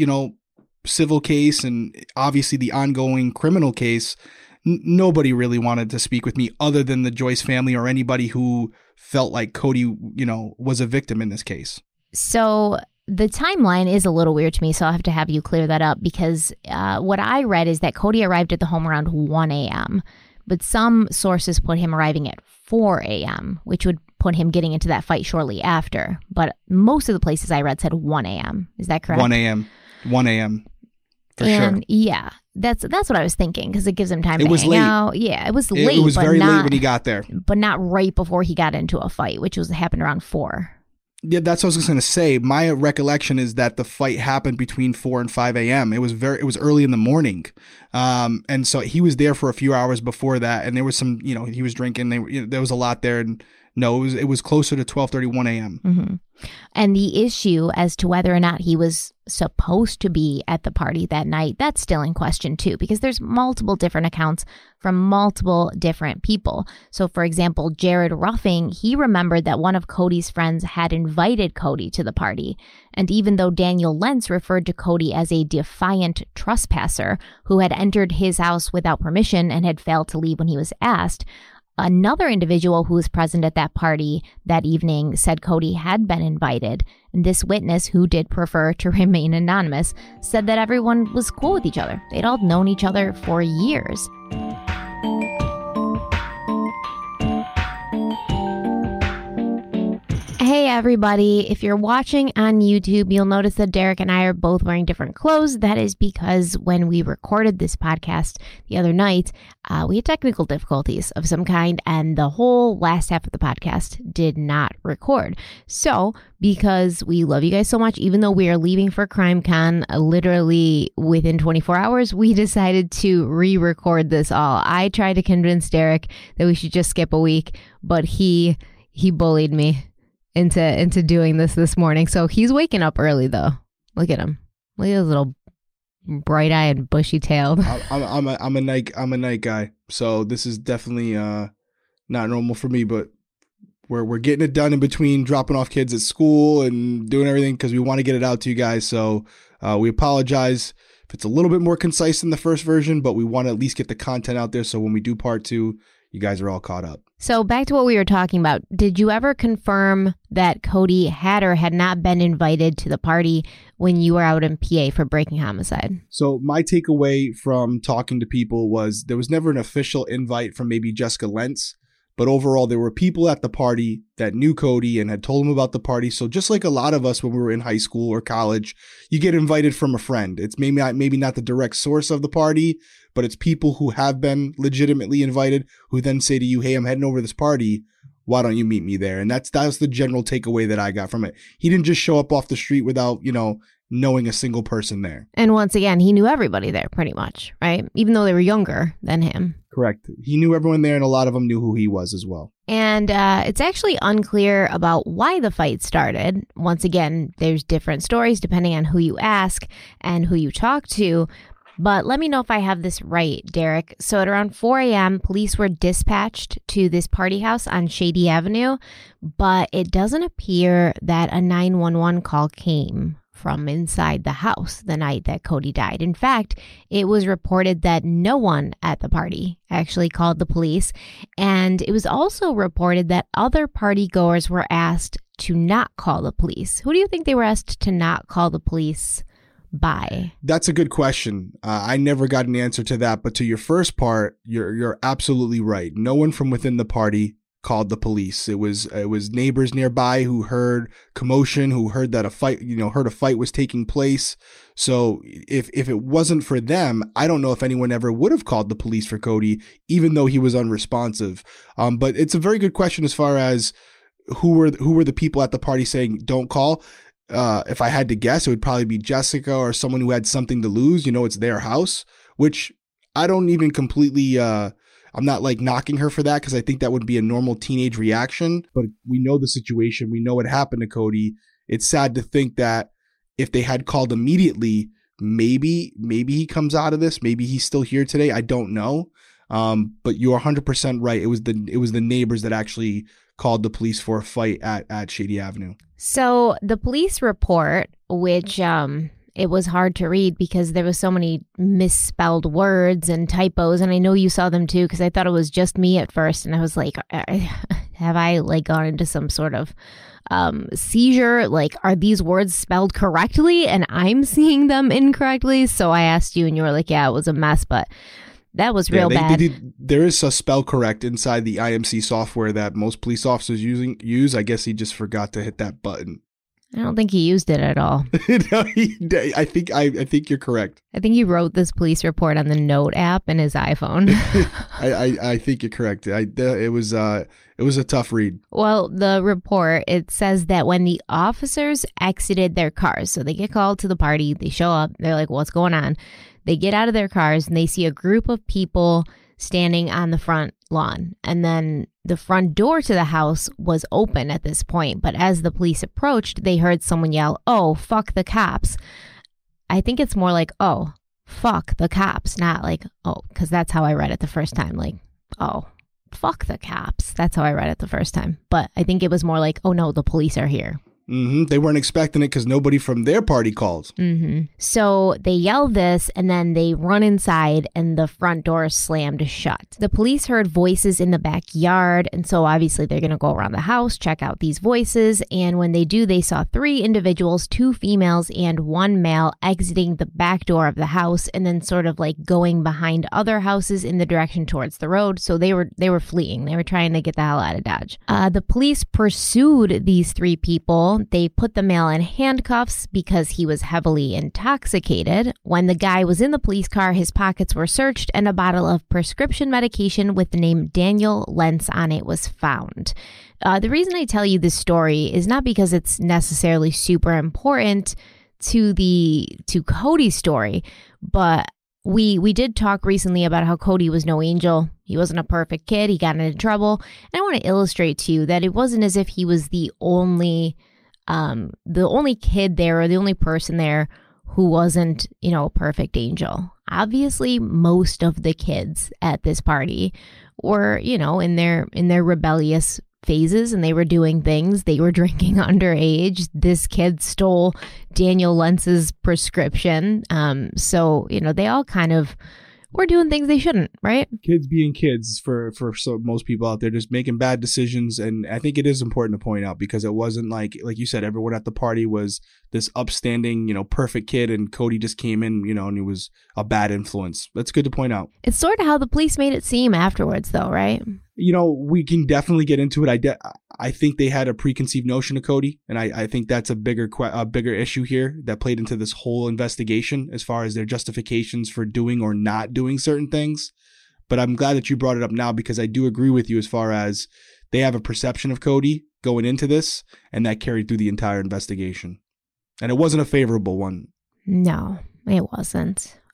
case and obviously the ongoing criminal case, nobody really wanted to speak with me other than the Joyce family or anybody who felt like Cody, was a victim in this case. So the timeline is a little weird to me, so I'll have to have you clear that up because what I read is that Cody arrived at the home around 1 a.m., but some sources put him arriving at 4 a.m., which would put him getting into that fight shortly after. But most of the places I read said 1 a.m. Is that correct? 1 a.m. For sure. Yeah, that's what I was thinking because it gives him time to hang out. Yeah, it was late. It was very late when he got there. But not right before he got into a fight, which happened around 4. Yeah, that's what I was going to say. My recollection is that the fight happened between 4 and 5 a.m. It was early in the morning. And so he was there for a few hours before that. And there was some, he was drinking. There was a lot there. And no, it was closer to 12:31 a.m. Mm-hmm. And the issue as to whether or not he was supposed to be at the party that night, that's still in question too, because there's multiple different accounts from multiple different people. So for example, Jared Ruffing, he remembered that one of Cody's friends had invited Cody to the party. And even though Daniel Lentz referred to Cody as a defiant trespasser who had entered his house without permission and had failed to leave when he was asked, another individual who was present at that party that evening said Cody had been invited. And this witness, who did prefer to remain anonymous, said that everyone was cool with each other. They'd all known each other for years. Hey everybody, if you're watching on YouTube, you'll notice that Derek and I are both wearing different clothes. That is because when we recorded this podcast the other night, we had technical difficulties of some kind, and the whole last half of the podcast did not record. So, because we love you guys so much, even though we are leaving for CrimeCon literally within 24 hours, we decided to re-record this all. I tried to convince Derek that we should just skip a week, but he bullied me into doing this morning. So he's waking up early though. Look at him. Look at his little bright eye and bushy tailed. I'm a night guy. So this is definitely not normal for me, but we're getting it done in between dropping off kids at school and doing everything because we want to get it out to you guys. So we apologize if it's a little bit more concise than the first version, but we want to at least get the content out there so when we do part 2, you guys are all caught up. So back to what we were talking about. Did you ever confirm that Cody had or had not been invited to the party when you were out in PA for breaking homicide? So my takeaway from talking to people was there was never an official invite from maybe Jessica Lentz, but overall there were people at the party that knew Cody and had told him about the party. So just like a lot of us when we were in high school or college, you get invited from a friend. It's maybe not the direct source of the party, but it's people who have been legitimately invited who then say to you, hey, I'm heading over to this party. Why don't you meet me there? And that was the general takeaway that I got from it. He didn't just show up off the street without, knowing a single person there. And once again, he knew everybody there pretty much, right? Even though they were younger than him. Correct. He knew everyone there, and a lot of them knew who he was as well. And it's actually unclear about why the fight started. Once again, there's different stories depending on who you ask and who you talk to. But let me know if I have this right, Derek. So at around 4 a.m., police were dispatched to this party house on Shady Avenue, but it doesn't appear that a 911 call came from inside the house the night that Cody died. In fact, it was reported that no one at the party actually called the police, and it was also reported that other party goers were asked to not call the police. Who do you think they were asked to not call the police by? That's a good question. I never got an answer to that, but to your first part, you're absolutely right. No one from within the party called the police. It was neighbors nearby who heard commotion, who heard that a fight was taking place. So if it wasn't for them, I don't know if anyone ever would have called the police for Cody, even though he was unresponsive. But it's a very good question as far as who were the people at the party saying don't call. If I had to guess, it would probably be Jessica or someone who had something to lose. It's their house, which I don't even completely, I'm not like knocking her for that because I think that would be a normal teenage reaction. But we know the situation. We know what happened to Cody. It's sad to think that if they had called immediately, maybe he comes out of this. Maybe he's still here today. I don't know. But you're 100% right. It was the neighbors that actually called the police for a fight at Shady Avenue. So the police report, which it was hard to read because there was so many misspelled words and typos, and I know you saw them too because I thought it was just me at first, and I was like, have I like gone into some sort of seizure? Like, are these words spelled correctly and I'm seeing them incorrectly? So I asked you and you were like, yeah, it was a mess, but that was real bad. There is a spell correct inside the IMC software that most police officers use. I guess he just forgot to hit that button. I don't think he used it at all. No, I think you're correct. I think he wrote this police report on the Note app in his iPhone. I think you're correct. It was a tough read. Well, the report, it says that when the officers exited their cars, so they get called to the party, they show up, they're like, what's going on? They get out of their cars and they see a group of people standing on the front lawn. And then the front door to the house was open at this point. But as the police approached, they heard someone yell, "Oh, fuck the cops." I think it's more like, "Oh, fuck the cops," not like, "Oh," because that's how I read it the first time. Like, "Oh, fuck the cops." That's how I read it the first time. But I think it was more like, "Oh no, the police are here." Mm-hmm. They weren't expecting it because nobody from their party called. Mm-hmm. So they yell this and then they run inside and the front door is slammed shut. The police heard voices in the backyard, and so obviously they're going to go around the house, check out these voices. And when they do, they saw 3 individuals, 2 females and 1 male, exiting the back door of the house and then sort of like going behind other houses in the direction towards the road. So they were fleeing. They were trying to get the hell out of Dodge. The police pursued these 3 people. They put the male in handcuffs because he was heavily intoxicated. When the guy was in the police car, his pockets were searched and a bottle of prescription medication with the name Daniel Lentz on it was found. The reason I tell you this story is not because it's necessarily super important to Cody's story, but we did talk recently about how Cody was no angel. He wasn't a perfect kid. He got into trouble. And I want to illustrate to you that it wasn't as if he was the only kid there or the only person there who wasn't, a perfect angel. Obviously, most of the kids at this party were, in their rebellious phases and they were doing things. They were drinking underage. This kid stole Daniel Lentz's prescription. So, they all kind of were doing things they shouldn't, right? Kids being kids for most people out there, just making bad decisions. And I think it is important to point out because it wasn't like you said, everyone at the party was this upstanding, perfect kid, and Cody just came in, and he was a bad influence. That's good to point out. It's sort of how the police made it seem afterwards, though, right? We can definitely get into it. I think they had a preconceived notion of Cody, and I think that's a bigger issue here that played into this whole investigation as far as their justifications for doing or not doing certain things. But I'm glad that you brought it up now because I do agree with you as far as they have a perception of Cody going into this, and that carried through the entire investigation. And it wasn't a favorable one. No, it wasn't.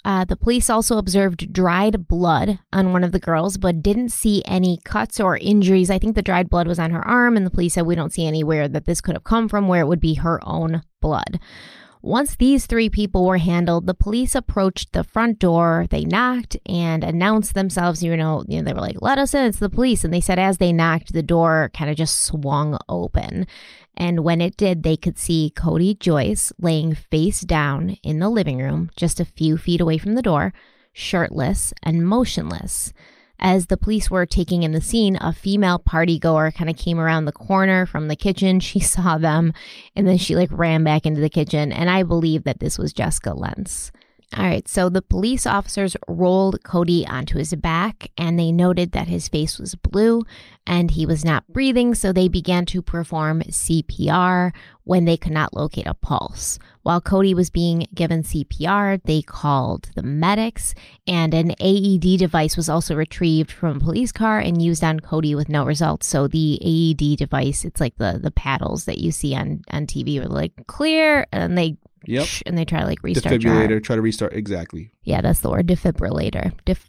The police also observed dried blood on one of the girls, but didn't see any cuts or injuries. I think the dried blood was on her arm, and the police said, we don't see anywhere that this could have come from where it would be her own blood. Once these 3 people were handled, the police approached the front door. They knocked and announced themselves. They were like, let us in, it's the police. And they said as they knocked, the door kind of just swung open. And when it did, they could see Cody Joyce laying face down in the living room, just a few feet away from the door, shirtless and motionless. As the police were taking in the scene, a female party goer kind of came around the corner from the kitchen. She saw them, and then she ran back into the kitchen. And I believe that this was Jessica Lentz. All right, so the police officers rolled Cody onto his back, and they noted that his face was blue and he was not breathing, so they began to perform CPR when they could not locate a pulse. While Cody was being given CPR, they called the medics, and an AED device was also retrieved from a police car and used on Cody with no results. So the AED device, it's like the paddles that you see on TV where they're like, clear, and they and they try to restart. Defibrillator, try to restart. Exactly. Yeah, that's the word. Defibrillator.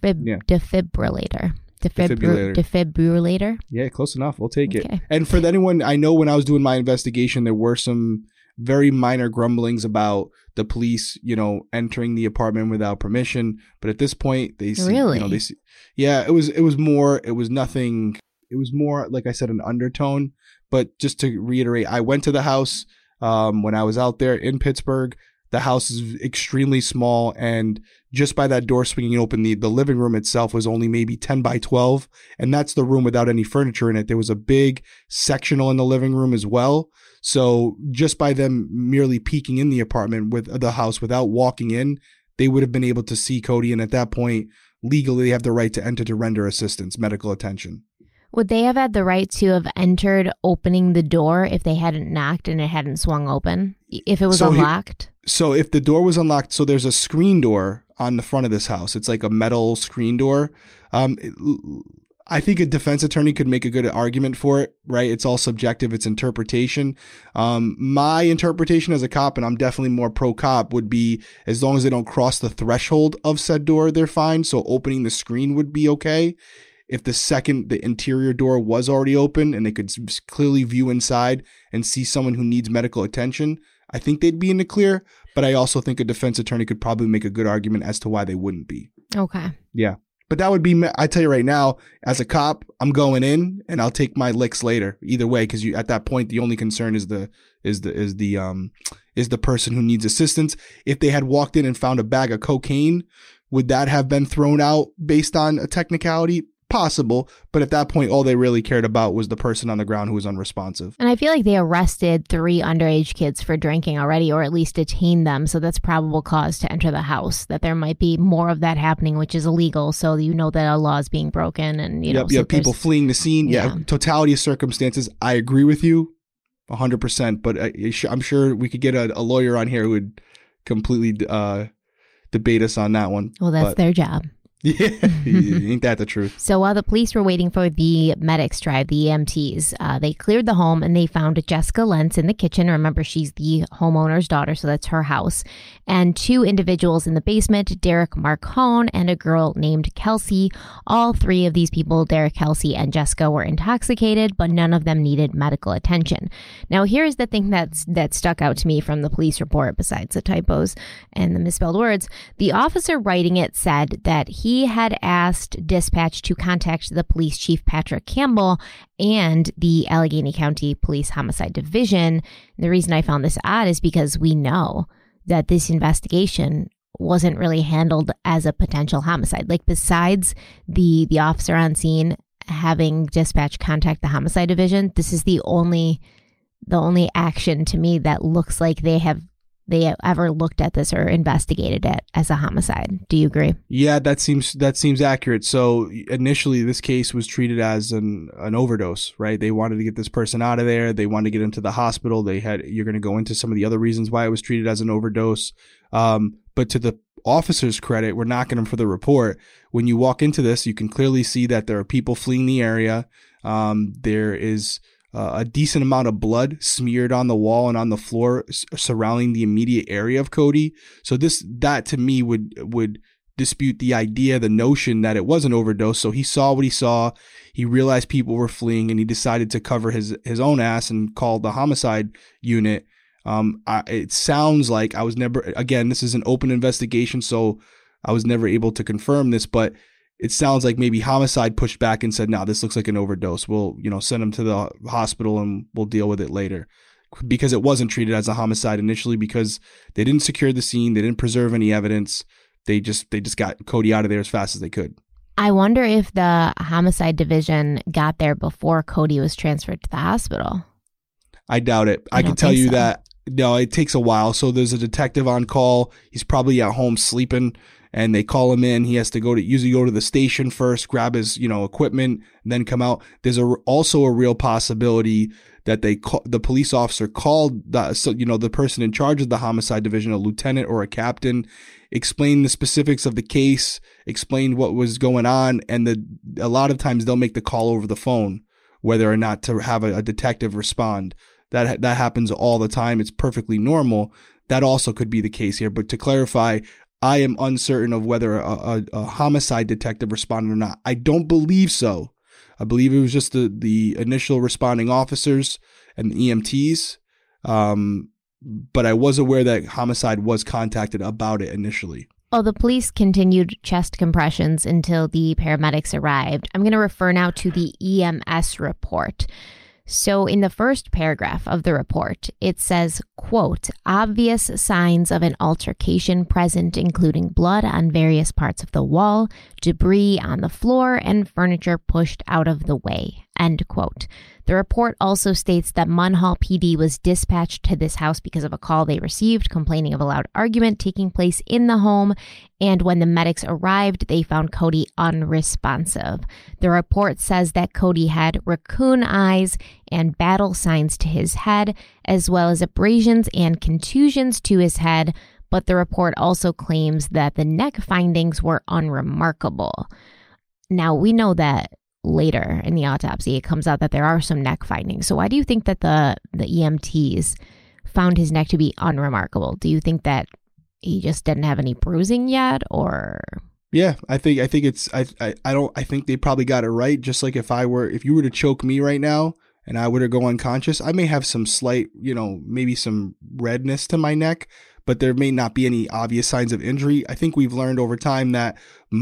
Defibrillator. Yeah, close enough. We'll take it. And for anyone, I know when I was doing my investigation, there were some very minor grumblings about the police, entering the apartment without permission. But at this point, they see, really, it was nothing. It was more, like I said, an undertone. But just to reiterate, I went to the house. When I was out there in Pittsburgh, the house is extremely small, and just by that door swinging open, the living room itself was only maybe 10 by 12, and that's the room without any furniture in it. There was a big sectional in the living room as well. So just by them merely peeking in the apartment with the house without walking in, they would have been able to see Cody, and at that point, legally they have the right to enter to render assistance, medical attention. Would they have had the right to have entered opening the door if they hadn't knocked and it hadn't swung open? If it was unlocked? So if the door was unlocked, so there's a screen door on the front of this house. It's like a metal screen door. I think a defense attorney could make a good argument for it, right? It's all subjective. It's interpretation. My interpretation as a cop, and I'm definitely more pro cop, would be as long as they don't cross the threshold of said door, they're fine. So opening the screen would be okay. If the interior door was already open and they could clearly view inside and see someone who needs medical attention, I think they'd be in the clear. But I also think a defense attorney could probably make a good argument as to why they wouldn't be. Okay. Yeah. But that would be, I tell you right now, as a cop, I'm going in and I'll take my licks later. Either way, because at that point, the only concern is the person who needs assistance. If they had walked in and found a bag of cocaine, would that have been thrown out based on a technicality? Possible, but at that point, all they really cared about was the person on the ground who was unresponsive. And I feel like they arrested 3 underage kids for drinking already, or at least detained them. So that's probable cause to enter the house, that there might be more of that happening, which is illegal. So that a law is being broken, and people fleeing the scene. Yeah, totality of circumstances. I agree with you 100%, but I'm sure we could get a lawyer on here who would completely debate us on that one. Well, that's their job. Yeah, ain't that the truth? So while the police were waiting for the medics drive, the EMTs, they cleared the home and they found Jessica Lentz in the kitchen. Remember, she's the homeowner's daughter, so that's her house. And 2 individuals in the basement, Derek Marcone and a girl named Kelsey. All 3 of these people, Derek, Kelsey, and Jessica, were intoxicated, but none of them needed medical attention. Now, here's the thing that stuck out to me from the police report, besides the typos and the misspelled words. The officer writing it said that he had asked dispatch to contact the police chief, Patrick Campbell, and the Allegheny County Police Homicide Division. The reason I found this odd is because we know that this investigation wasn't really handled as a potential homicide. Like, besides the officer on scene having dispatch contact the homicide division, this is the only action to me that looks like they ever looked at this or investigated it as a homicide. Do you agree? Yeah, that seems accurate. So initially, this case was treated as an overdose, right? They wanted to get this person out of there. They wanted to get him to the hospital. You're going to go into some of the other reasons why it was treated as an overdose. But to the officer's credit, we're knocking them for the report. When you walk into this, you can clearly see that there are people fleeing the area. There is a decent amount of blood smeared on the wall and on the floor surrounding the immediate area of Cody. So that to me would dispute the idea, the notion that it was an overdose. So he saw what he saw. He realized people were fleeing, and he decided to cover his own ass and called the homicide unit. It sounds like I was never, again, this is an open investigation, so I was never able to confirm this, but it sounds like maybe homicide pushed back and said, "No, this looks like an overdose. We'll, send him to the hospital and we'll deal with it later," because it wasn't treated as a homicide initially, because they didn't secure the scene, they didn't preserve any evidence. They just got Cody out of there as fast as they could. I wonder if the homicide division got there before Cody was transferred to the hospital. I doubt it. I can tell you that. No, it takes a while. So there's a detective on call. He's probably at home sleeping, and they call him in. He has to usually go to the station first, grab his, equipment, and then come out. There's also a real possibility that the police officer called the person in charge of the homicide division, a lieutenant or a captain, explained the specifics of the case, explained what was going on, and a lot of times they'll make the call over the phone, whether or not to have a detective respond. That happens all the time. It's perfectly normal. That also could be the case here. But to clarify, I am uncertain of whether a homicide detective responded or not. I don't believe so. I believe it was just the initial responding officers and the EMTs. But I was aware that homicide was contacted about it initially. Oh, the police continued chest compressions until the paramedics arrived. I'm going to refer now to the EMS report. So in the first paragraph of the report, it says, quote, "Obvious signs of an altercation present, including blood on various parts of the wall, debris on the floor, and furniture pushed out of the way," end quote. The report also states that Munhall PD was dispatched to this house because of a call they received complaining of a loud argument taking place in the home, and when the medics arrived, they found Cody unresponsive. The report says that Cody had raccoon eyes and battle signs to his head, as well as abrasions and contusions to his head, but the report also claims that the neck findings were unremarkable. Now, we know that later in the autopsy, it comes out that there are some neck findings. So why do you think that the EMTs found his neck to be unremarkable? Do you think that he just didn't have any bruising yet, or? Yeah, I think they probably got it right. Just like if you were to choke me right now and I were to go unconscious, I may have some slight, maybe some redness to my neck, but there may not be any obvious signs of injury. I think we've learned over time that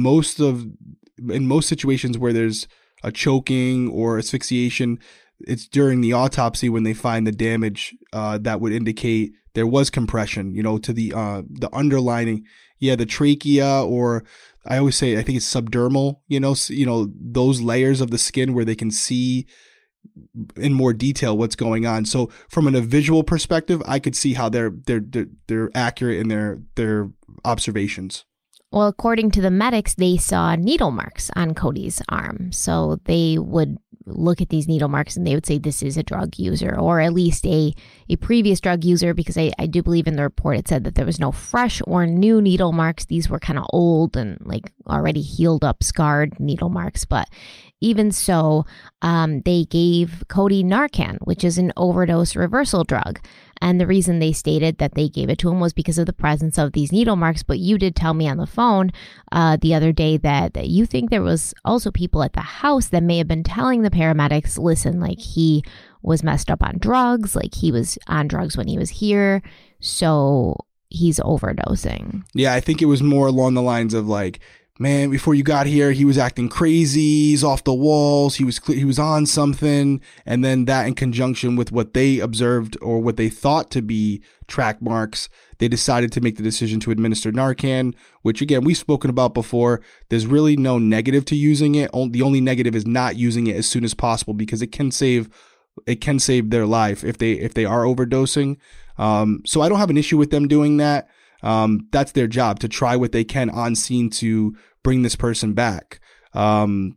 in most situations where there's a choking or asphyxiation, it's during the autopsy when they find the damage that would indicate there was compression, to the underlining, the trachea, or I always say, I think it's subdermal, those layers of the skin where they can see in more detail what's going on. So from a visual perspective, I could see how they're accurate in their observations. Well, according to the medics, they saw needle marks on Cody's arm. So they would look at these needle marks and they would say this is a drug user, or at least a previous drug user, because I do believe in the report it said that there was no fresh or new needle marks. These were kind of old and like already healed up, scarred needle marks. But even so, they gave Cody Narcan, which is an overdose reversal drug. And the reason they stated that they gave it to him was because of the presence of these needle marks. But you did tell me on the phone the other day that you think there was also people at the house that may have been telling the paramedics, listen, like he was messed up on drugs, like he was on drugs when he was here, so he's overdosing. Yeah, I think it was more along the lines of like, man, before you got here, he was acting crazy. He's off the walls. He was on something. And then that in conjunction with what they observed or what they thought to be track marks, they decided to make the decision to administer Narcan, which again, we've spoken about before. There's really no negative to using it. The only negative is not using it as soon as possible, because it can save their life if they are overdosing. So I don't have an issue with them doing that. That's their job, to try what they can on scene to bring this person back. But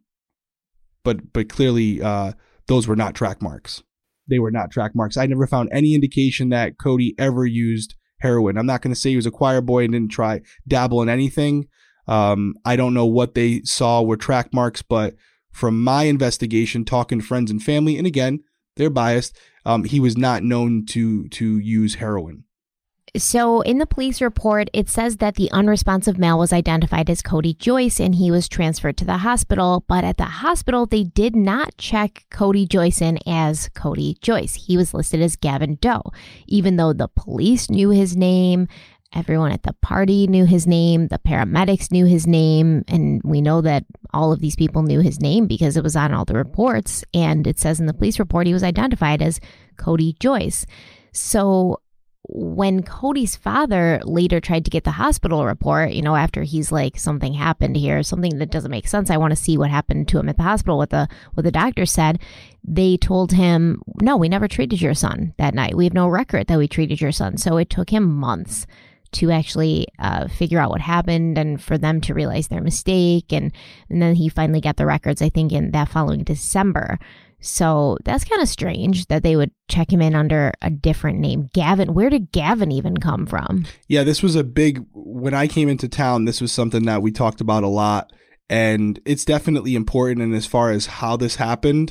clearly, those were not track marks. They were not track marks. I never found any indication that Cody ever used heroin. I'm not going to say he was a choir boy and didn't try dabble in anything. I don't know what they saw were track marks, but from my investigation, talking to friends and family, and again, they're biased. He was not known to use heroin. So in the police report, it says that the unresponsive male was identified as Cody Joyce and he was transferred to the hospital. But at the hospital, they did not check Cody Joyce in as Cody Joyce. He was listed as Gavin Doe, even though the police knew his name. Everyone at the party knew his name. The paramedics knew his name. And we know that all of these people knew his name because it was on all the reports. And it says in the police report, he was identified as Cody Joyce. So when Cody's father later tried to get the hospital report, after he's like, something happened here, something that doesn't make sense. I want to see what happened to him at the hospital, what the doctor said. They told him, no, we never treated your son that night. We have no record that we treated your son. So it took him months to actually figure out what happened and for them to realize their mistake. And then he finally got the records, I think, in that following December. So that's kind of strange that they would check him in under a different name. Gavin, where did Gavin even come from? Yeah, this was when I came into town, this was something that we talked about a lot. And it's definitely important. And as far as how this happened,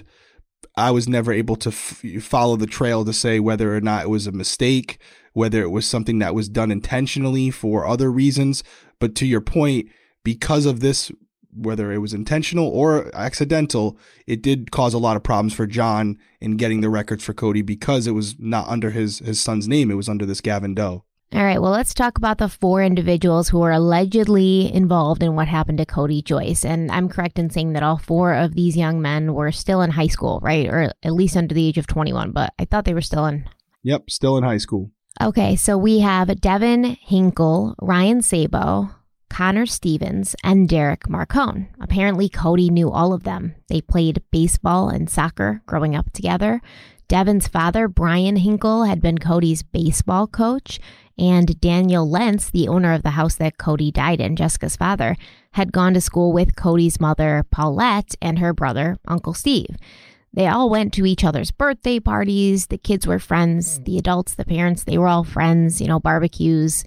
I was never able to follow the trail to say whether or not it was a mistake, whether it was something that was done intentionally for other reasons. But to your point, because of this, whether it was intentional or accidental, it did cause a lot of problems for John in getting the records for Cody because it was not under his son's name. It was under this Gavin Doe. All right, well, let's talk about the 4 individuals who were allegedly involved in what happened to Cody Joyce. And I'm correct in saying that all 4 of these young men were still in high school, right? Or at least under the age of 21, but I thought they were still in. Yep, still in high school. Okay, so we have Devin Hinkle, Ryan Sabo, Connor Stevens, and Derek Marcone. Apparently, Cody knew all of them. They played baseball and soccer growing up together. Devin's father, Brian Hinkle, had been Cody's baseball coach, and Daniel Lentz, the owner of the house that Cody died in, Jessica's father, had gone to school with Cody's mother, Paulette, and her brother, Uncle Steve. They all went to each other's birthday parties. The kids were friends. The adults, the parents, they were all friends, barbecues,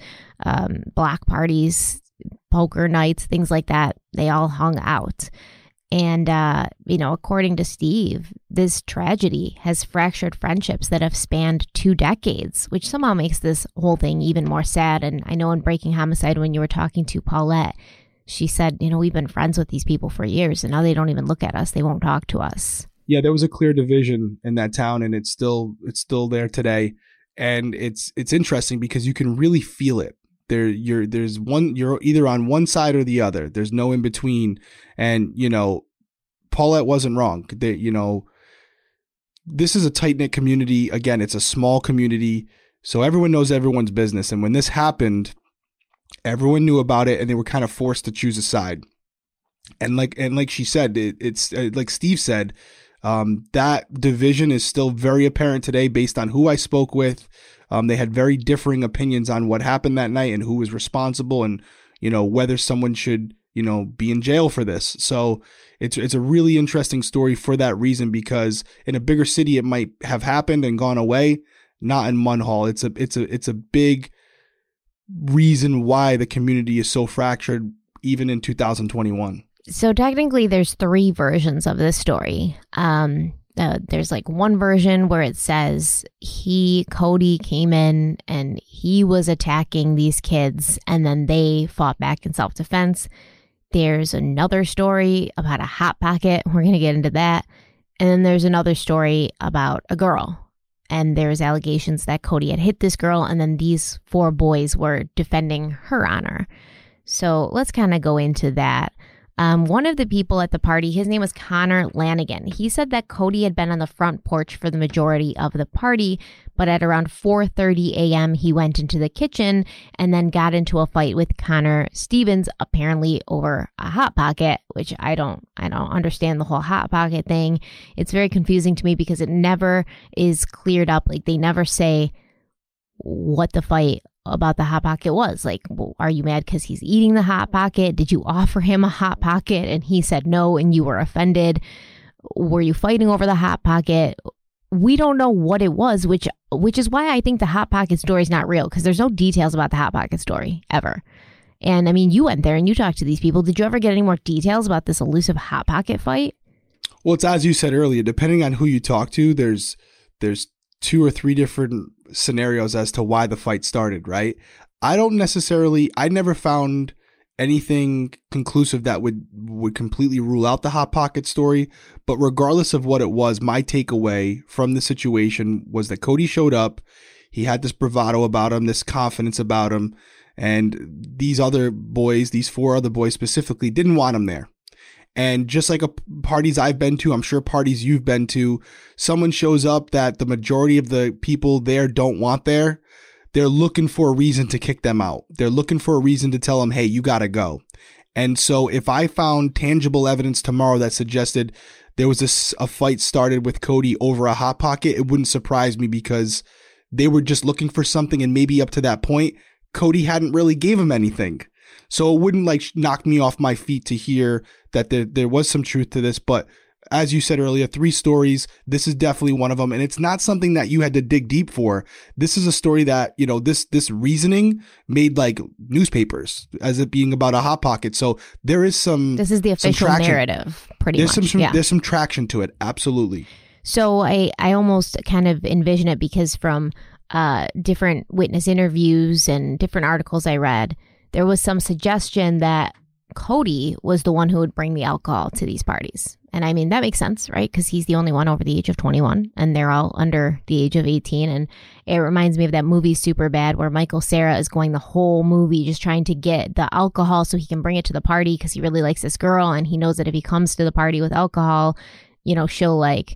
block parties, poker nights, things like that. They all hung out. And, according to Steve, this tragedy has fractured friendships that have spanned 2 decades, which somehow makes this whole thing even more sad. And I know in Breaking Homicide, when you were talking to Paulette, she said, we've been friends with these people for years and now they don't even look at us. They won't talk to us. Yeah, there was a clear division in that town and it's still there today. And it's interesting because you can really feel it. You're either on one side or the other. There's no in between. And, Paulette wasn't wrong. This is a tight-knit community. Again, it's a small community. So everyone knows everyone's business. And when this happened, everyone knew about it and they were kind of forced to choose a side. And like she said, it's like Steve said, that division is still very apparent today based on who I spoke with. They had very differing opinions on what happened that night and who was responsible and, whether someone should, be in jail for this. So it's a really interesting story for that reason, because in a bigger city, it might have happened and gone away. Not in Munhall. It's a big reason why the community is so fractured, even in 2021. So technically there's 3 versions of this story. There's like one version where it says Cody came in and he was attacking these kids and then they fought back in self-defense. There's another story about a hot pocket. We're going to get into that. And then there's another story about a girl. And there's allegations that Cody had hit this girl and then these 4 boys were defending her honor. So let's kind of go into that. One of the people at the party, his name was Connor Lanigan. He said that Cody had been on the front porch for the majority of the party, but at around 4:30 a.m., he went into the kitchen and then got into a fight with Connor Stevens, apparently over a Hot Pocket, which I don't understand the whole Hot Pocket thing. It's very confusing to me because it never is cleared up. Like, they never say what the fight about the Hot Pocket was. Like, well, are you mad because he's eating the Hot Pocket? Did you offer him a Hot Pocket and he said no and you were offended? Were you fighting over the Hot Pocket? We don't know what it was, which is why I think the Hot Pocket story is not real, because there's no details about the Hot Pocket story ever. And I mean, you went there and you talked to these people. Did you ever get any more details about this elusive Hot Pocket fight? Well, it's as you said earlier, depending on who you talk to, there's 2 or 3 different scenarios as to why the fight started, right? I never found anything conclusive that would completely rule out the Hot Pocket story. But regardless of what it was, my takeaway from the situation was that Cody showed up. He had this bravado about him, this confidence about him. And these other boys, these 4 other boys specifically, didn't want him there. And just like parties I've been to, I'm sure parties you've been to, someone shows up that the majority of the people there don't want there. They're looking for a reason to kick them out. They're looking for a reason to tell them, hey, you got to go. And so if I found tangible evidence tomorrow that suggested there was a fight started with Cody over a Hot Pocket, it wouldn't surprise me, because they were just looking for something, and maybe up to that point, Cody hadn't really gave him anything. So it wouldn't like knock me off my feet to hear that there was some truth to this. But as you said earlier, 3 stories, this is definitely one of them. And it's not something that you had to dig deep for. This is a story that, you know, this reasoning made like newspapers as it being about a Hot Pocket. So there is this is the official narrative, pretty much. There's some traction to it. Absolutely. So I almost kind of envision it, because from different witness interviews and different articles I read, there was some suggestion that Cody was the one who would bring the alcohol to these parties. And I mean, that makes sense, right? Because he's the only one over the age of 21 and they're all under the age of 18. And it reminds me of that movie Superbad, where Michael Cera is going the whole movie just trying to get the alcohol so he can bring it to the party because he really likes this girl. And he knows that if he comes to the party with alcohol, you know, she'll like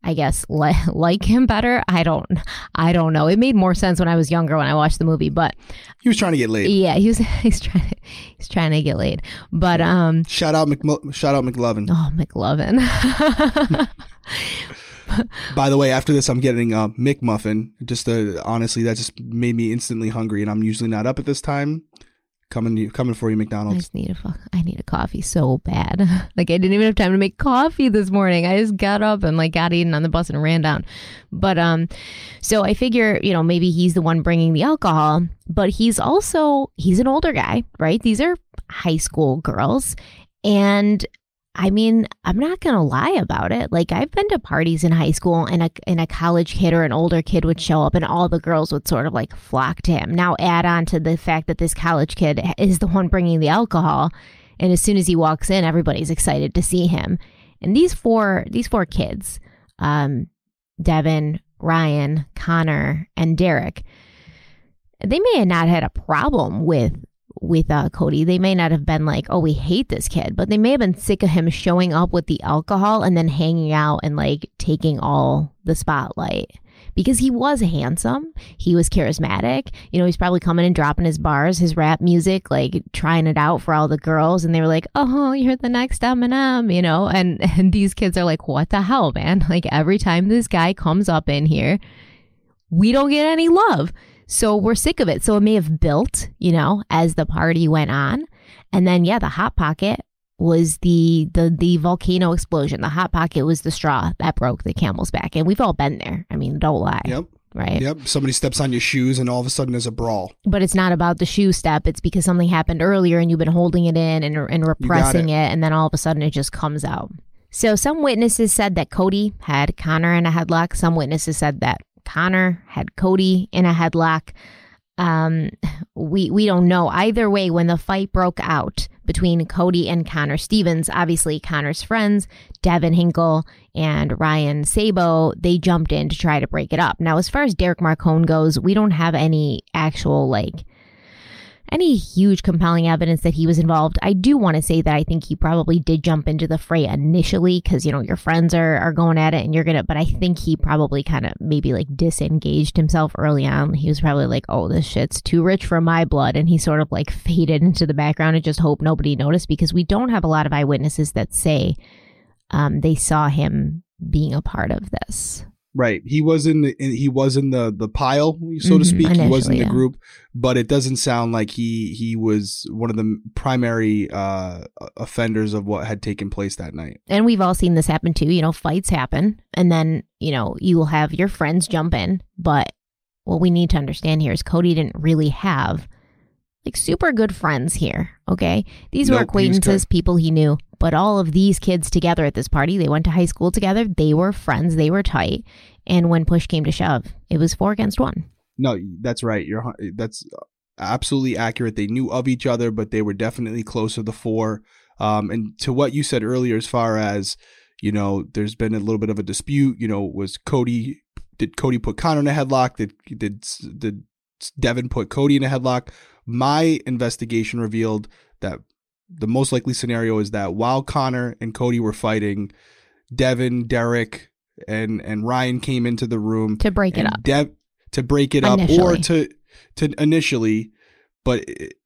him better. I don't know. It made more sense when I was younger when I watched the movie, but he was trying to get laid. Yeah, he's trying to get laid. But shout out McLovin. Oh, McLovin. By the way, after this, I'm getting McMuffin. Honestly, that just made me instantly hungry, and I'm usually not up at this time. Coming for you, McDonald's. I need a coffee so bad. Like, I didn't even have time to make coffee this morning. I just got up and like got eaten on the bus and ran down. But so I figure, you know, maybe he's the one bringing the alcohol, but he's an older guy, right? These are high school girls, and I mean, I'm not going to lie about it. Like, I've been to parties in high school, and a college kid or an older kid would show up and all the girls would sort of like flock to him. Now add on to the fact that this college kid is the one bringing the alcohol. And as soon as he walks in, everybody's excited to see him. And these four kids, Devin, Ryan, Connor, and Derek, they may have not had a problem with Cody. They may not have been like, oh, we hate this kid, but they may have been sick of him showing up with the alcohol and then hanging out and like taking all the spotlight, because he was handsome. He was charismatic. You know, he's probably coming and dropping his bars, his rap music, like trying it out for all the girls. And they were like, oh, you're the next Eminem, you know, and these kids are like, what the hell, man? Like, every time this guy comes up in here, we don't get any love. So we're sick of it. So it may have built, you know, as the party went on. And then, yeah, the Hot Pocket was the volcano explosion. The Hot Pocket was the straw that broke the camel's back. And we've all been there. I mean, don't lie. Yep. Right? Yep. Somebody steps on your shoes and all of a sudden there's a brawl. But it's not about the shoe step. It's because something happened earlier and you've been holding it in and repressing it. And then all of a sudden it just comes out. So some witnesses said that Cody had Connor in a headlock. Some witnesses said that Connor had Cody in a headlock. We don't know. Either way, when the fight broke out between Cody and Connor Stevens, obviously Connor's friends, Devin Hinkle and Ryan Sabo, they jumped in to try to break it up. Now, as far as Derek Marcone goes, we don't have any actual, any huge compelling evidence that he was involved. I do want to say that I think he probably did jump into the fray initially because, you know, your friends are going at it and but I think he probably kind of maybe like disengaged himself early on. He was probably like, oh, this shit's too rich for my blood. And he sort of like faded into the background and just hope nobody noticed, because we don't have a lot of eyewitnesses that say they saw him being a part of this. Right. He was in the pile, so to speak. He was in the group, but it doesn't sound like he was one of the primary offenders of what had taken place that night. And we've all seen this happen too. You know, fights happen and then, you know, you will have your friends jump in. But what we need to understand here is Cody didn't really have like super good friends here. Okay. These were acquaintances, people he knew. But all of these kids together at this party, they went to high school together. They were friends. They were tight. And when push came to shove, it was 4 against 1. No, that's right. That's absolutely accurate. They knew of each other, but they were definitely close to the 4. And to what you said earlier, as far as, there's been a little bit of a dispute, did Cody put Connor in a headlock? Did Devin put Cody in a headlock? My investigation revealed that the most likely scenario is that while Connor and Cody were fighting, Devin, Derek, and Ryan came into the room to break it up. To break it up, or to initially, but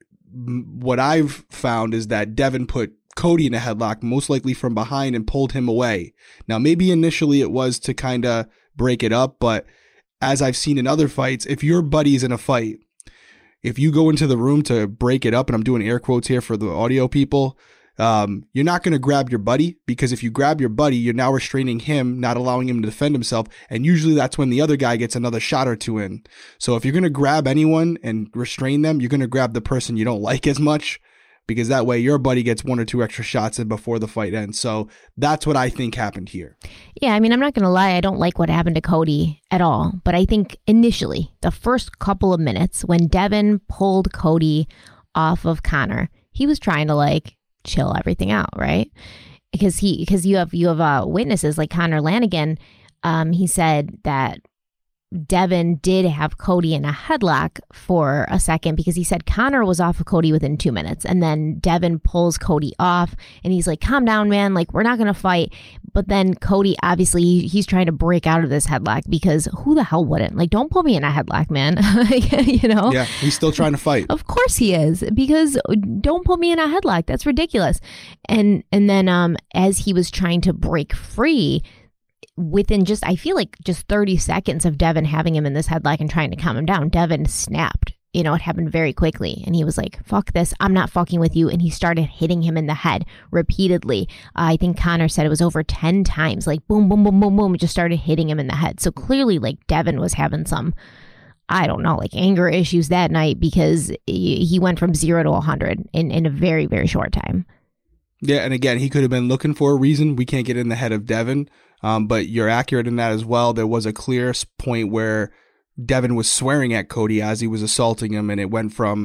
what I've found is that Devin put Cody in a headlock, most likely from behind, and pulled him away. Now, maybe initially it was to kind of break it up, but as I've seen in other fights, if your buddy's in a fight, if you go into the room to break it up, and I'm doing air quotes here for the audio people, you're not going to grab your buddy, because if you grab your buddy, you're now restraining him, not allowing him to defend himself. And usually that's when the other guy gets another shot or 2 in. So if you're going to grab anyone and restrain them, you're going to grab the person you don't like as much, because that way your buddy gets 1 or 2 extra shots in before the fight ends. So that's what I think happened here. Yeah, I mean, I'm not going to lie. I don't like what happened to Cody at all. But I think initially, the first couple of minutes, when Devin pulled Cody off of Connor, he was trying to chill everything out, right? Because you have witnesses like Connor Lanigan. He said that Devin did have Cody in a headlock for a second, because he said Connor was off of Cody within 2 minutes, and then Devin pulls Cody off and he's like, calm down, man, we're not gonna fight. But then Cody, obviously he's trying to break out of this headlock, because who the hell wouldn't? Don't put me in a headlock, man. Yeah, he's still trying to fight. Of course he is, because don't put me in a headlock. That's ridiculous. And then as he was trying to break free, within just 30 seconds of Devin having him in this headlock and trying to calm him down, Devin snapped. It happened very quickly. And he was like, fuck this. I'm not fucking with you. And he started hitting him in the head repeatedly. I think Connor said it was over 10 times, boom, boom, boom, boom, boom. Just started hitting him in the head. So clearly, Devin was having some, I don't know, anger issues that night, because he went from 0 to 100 in a very, very short time. Yeah. And again, he could have been looking for a reason. We can't get in the head of Devin. But you're accurate in that as well. There was a clear point where Devin was swearing at Cody as he was assaulting him, and it went from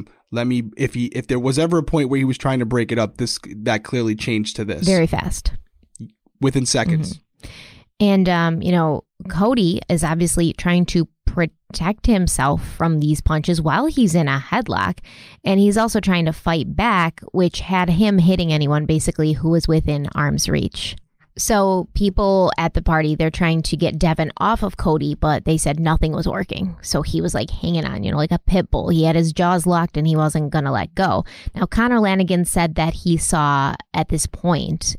if there was ever a point where he was trying to break it up, that clearly changed to this very fast, within seconds. Mm-hmm. And Cody is obviously trying to protect himself from these punches while he's in a headlock, and he's also trying to fight back, which had him hitting anyone basically who was within arm's reach. So people at the party, they're trying to get Devin off of Cody, but they said nothing was working. So he was hanging on, like a pit bull. He had his jaws locked and he wasn't going to let go. Now, Connor Lanigan said that he saw at this point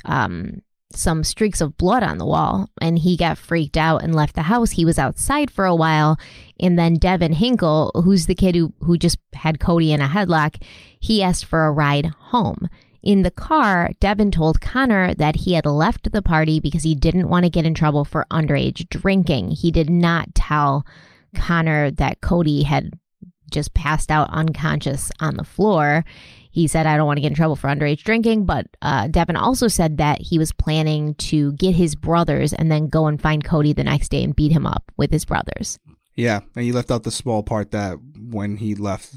some streaks of blood on the wall, and he got freaked out and left the house. He was outside for a while. And then Devin Hinkle, who's the kid who just had Cody in a headlock, he asked for a ride home. In the car, Devin told Connor that he had left the party because he didn't want to get in trouble for underage drinking. He did not tell Connor that Cody had just passed out unconscious on the floor. He said, I don't want to get in trouble for underage drinking. But Devin also said that he was planning to get his brothers and then go and find Cody the next day and beat him up with his brothers. Yeah, and he left out the small part that when he left,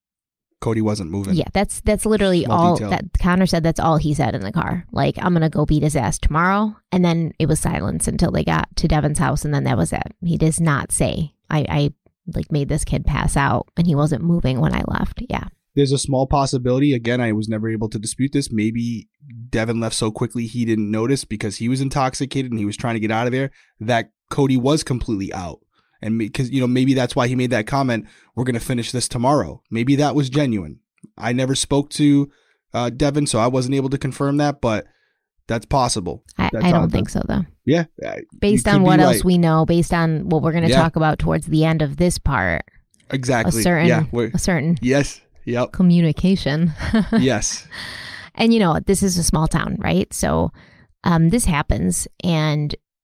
Cody wasn't moving. Yeah, that's literally small all detail. That Connor said. That's all he said in the car. I'm going to go beat his ass tomorrow. And then it was silence until they got to Devin's house. And then that was it. He does not say, I made this kid pass out and he wasn't moving when I left. Yeah. There's a small possibility. Again, I was never able to dispute this. Maybe Devin left so quickly he didn't notice because he was intoxicated and he was trying to get out of there, that Cody was completely out. And because, maybe that's why he made that comment, we're going to finish this tomorrow. Maybe that was genuine. I never spoke to Devin, so I wasn't able to confirm that, but that's possible. I don't think so, though. Yeah. Based on what else we know, based on what we're going to talk about towards the end of this part. Exactly. A certain yes. Yep. Communication. Yes. And, this is a small town, right? So this happens, and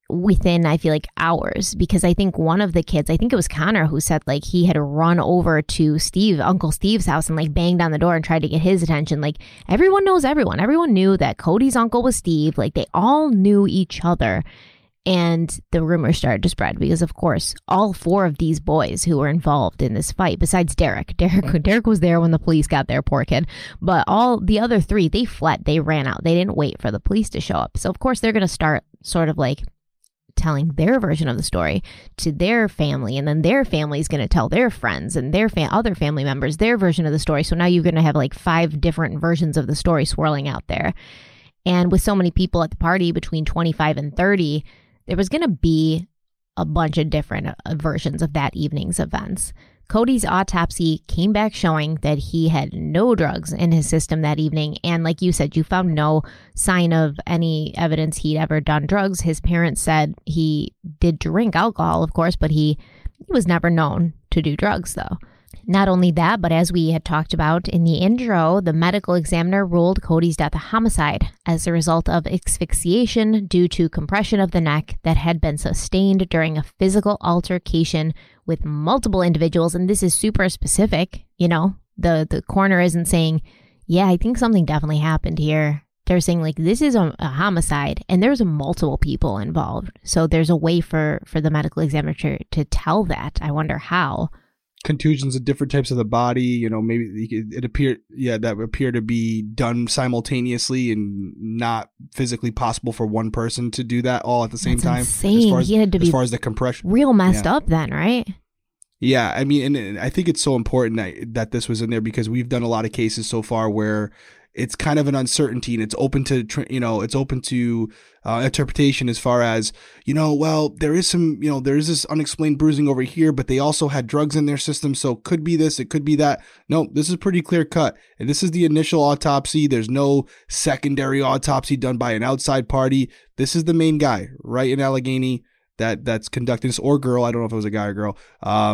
within, I feel like, hours, because I think one of the kids, I think it was Connor, who said like he had run over to Uncle Steve's house and like banged on the door and tried to get his attention. Like everyone knows everyone. Everyone knew that Cody's uncle was Steve. Like they all knew each other. And the rumors started to spread because, of course, all 4 of these boys who were involved in this fight, besides Derek was there when the police got there, poor kid. But all the other 3, they fled. They ran out. They didn't wait for the police to show up. So, of course, they're going to start sort of like telling their version of the story to their family, and then their family is going to tell their friends and their other family members their version of the story. So now you're going to have like 5 different versions of the story swirling out there. And with so many people at the party, between 25 and 30, there was going to be a bunch of different versions of that evening's events. Cody's autopsy came back showing that he had no drugs in his system that evening. And like you said, you found no sign of any evidence he'd ever done drugs. His parents said he did drink alcohol, of course, but he was never known to do drugs, though. Not only that, but as we had talked about in the intro, the medical examiner ruled Cody's death a homicide as a result of asphyxiation due to compression of the neck that had been sustained during a physical altercation with multiple individuals. And this is super specific. You know, the coroner isn't saying, yeah, I think something definitely happened here. They're saying like, this is a homicide and there's multiple people involved. So there's a way for the medical examiner to tell that. I wonder how. Contusions of different types of the body, you know, maybe it appeared, that appear to be done simultaneously and not physically possible for one person to do that all at the same time. Insane. He had to be, as far as the compression, real messed up then, right? Yeah, I mean, and I think it's so important that this was in there because we've done a lot of cases so far where it's kind of an uncertainty and it's open to, interpretation as far as, well, there is this unexplained bruising over here, but they also had drugs in their system. So it could be this, it could be that. No, this is pretty clear cut. And this is the initial autopsy. There's no secondary autopsy done by an outside party. This is the main guy right in Allegheny that's conducted this, or girl, I don't know if it was a guy or girl,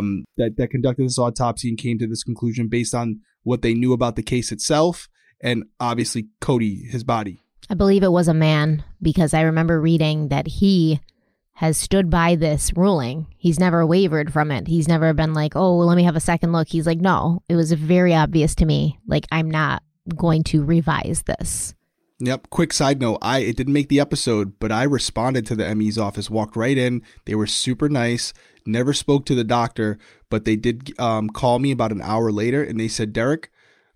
that conducted this autopsy and came to this conclusion based on what they knew about the case itself. And obviously, Cody, his body. I believe it was a man because I remember reading that he has stood by this ruling. He's never wavered from it. He's never been like, oh, well, let me have a second look. He's like, no, it was very obvious to me. Like, I'm not going to revise this. Yep. Quick side note. It didn't make the episode, but I responded to the ME's office, walked right in. They were super nice. Never spoke to the doctor, but they did call me about an hour later and they said, Derek,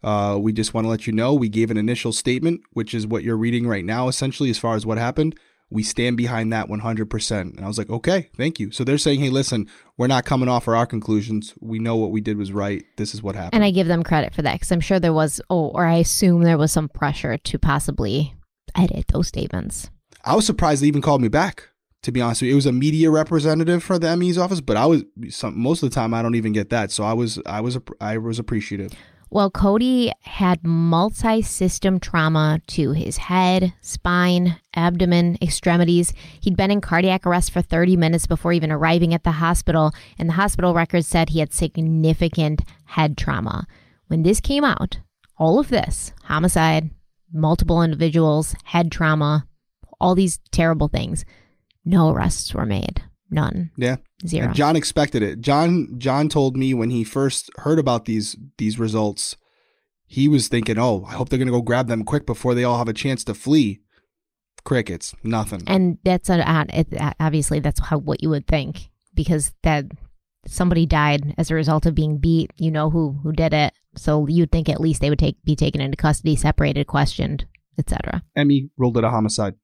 we just want to let you know we gave an initial statement, which is what you're reading right now, essentially, as far as what happened. We stand behind that 100%. And I was like, okay, thank you. So they're saying, hey, listen, we're not coming off our conclusions. We know what we did was right. This is what happened. And I give them credit for that because I'm sure there was, or I assume there was some pressure to possibly edit those statements. I was surprised they even called me back, to be honest with you. It was a media representative for the ME's office, but most of the time I don't even get that. So I was appreciative. Well, Cody had multi-system trauma to his head, spine, abdomen, extremities. He'd been in cardiac arrest for 30 minutes before even arriving at the hospital, and the hospital records said he had significant head trauma. When this came out, all of this, homicide, multiple individuals, head trauma, all these terrible things, no arrests were made. None. Yeah. Zero. And John expected it. John told me when he first heard about these results, he was thinking, oh, I hope they're going to go grab them quick before they all have a chance to flee. Crickets. Nothing. And that's obviously that's what you would think, because that somebody died as a result of being beat. You know who did it. So you'd think at least they would be taken into custody, separated, questioned, etc. Emmy ruled it a homicide.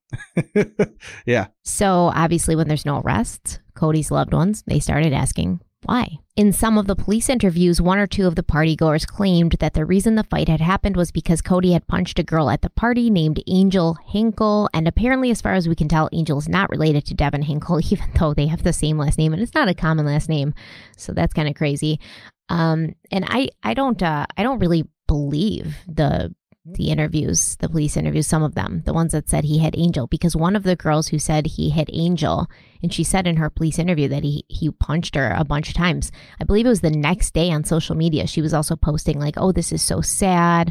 Yeah. So obviously when there's no arrests, Cody's loved ones, they started asking why. In some of the police interviews, one or two of the partygoers claimed that the reason the fight had happened was because Cody had punched a girl at the party named Angel Hinkle. And apparently, as far as we can tell, Angel is not related to Devin Hinkle, even though they have the same last name. And it's not a common last name. So that's kind of crazy. And I don't really believe the police interviews, some of them, the ones that said he hit Angel, because one of the girls who said he hit Angel, and she said in her police interview that he punched her a bunch of times. I believe it was the next day on social media. She was also posting like, oh, this is so sad.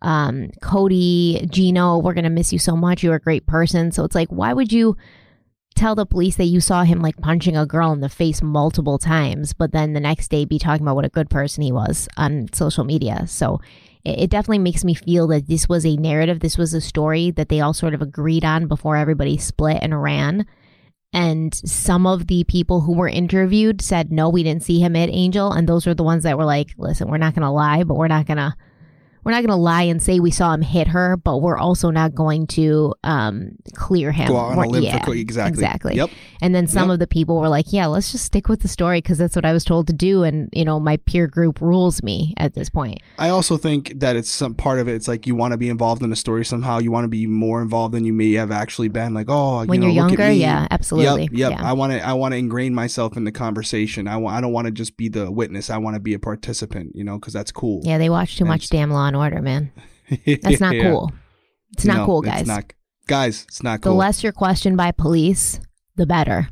Cody, Gino, we're going to miss you so much. You're a great person. So it's like, why would you tell the police that you saw him like punching a girl in the face multiple times, but then the next day be talking about what a good person he was on social media. So it definitely makes me feel that this was a narrative. This was a story that they all sort of agreed on before everybody split and ran. And some of the people who were interviewed said, no, we didn't see him at Angel. And those were the ones that were like, listen, we're not going to lie, but we're not going to lie and say we saw him hit her, but we're also not going to clear him. Go out on a limb for exactly. Yep. And then some of the people were like, yeah, let's just stick with the story because that's what I was told to do. And, you know, my peer group rules me at this point. I also think that it's some part of it. It's like you want to be involved in the story somehow. You want to be more involved than you may have actually been. Like, oh, when you're younger, yeah, absolutely. Yep. Yeah. I want to ingrain myself in the conversation. I don't want to just be the witness. I want to be a participant, you know, because that's cool. Yeah, they watch too much damn Law and Order, man. That's not cool. It's not cool, guys. It's not cool. The less you're questioned by police, the better.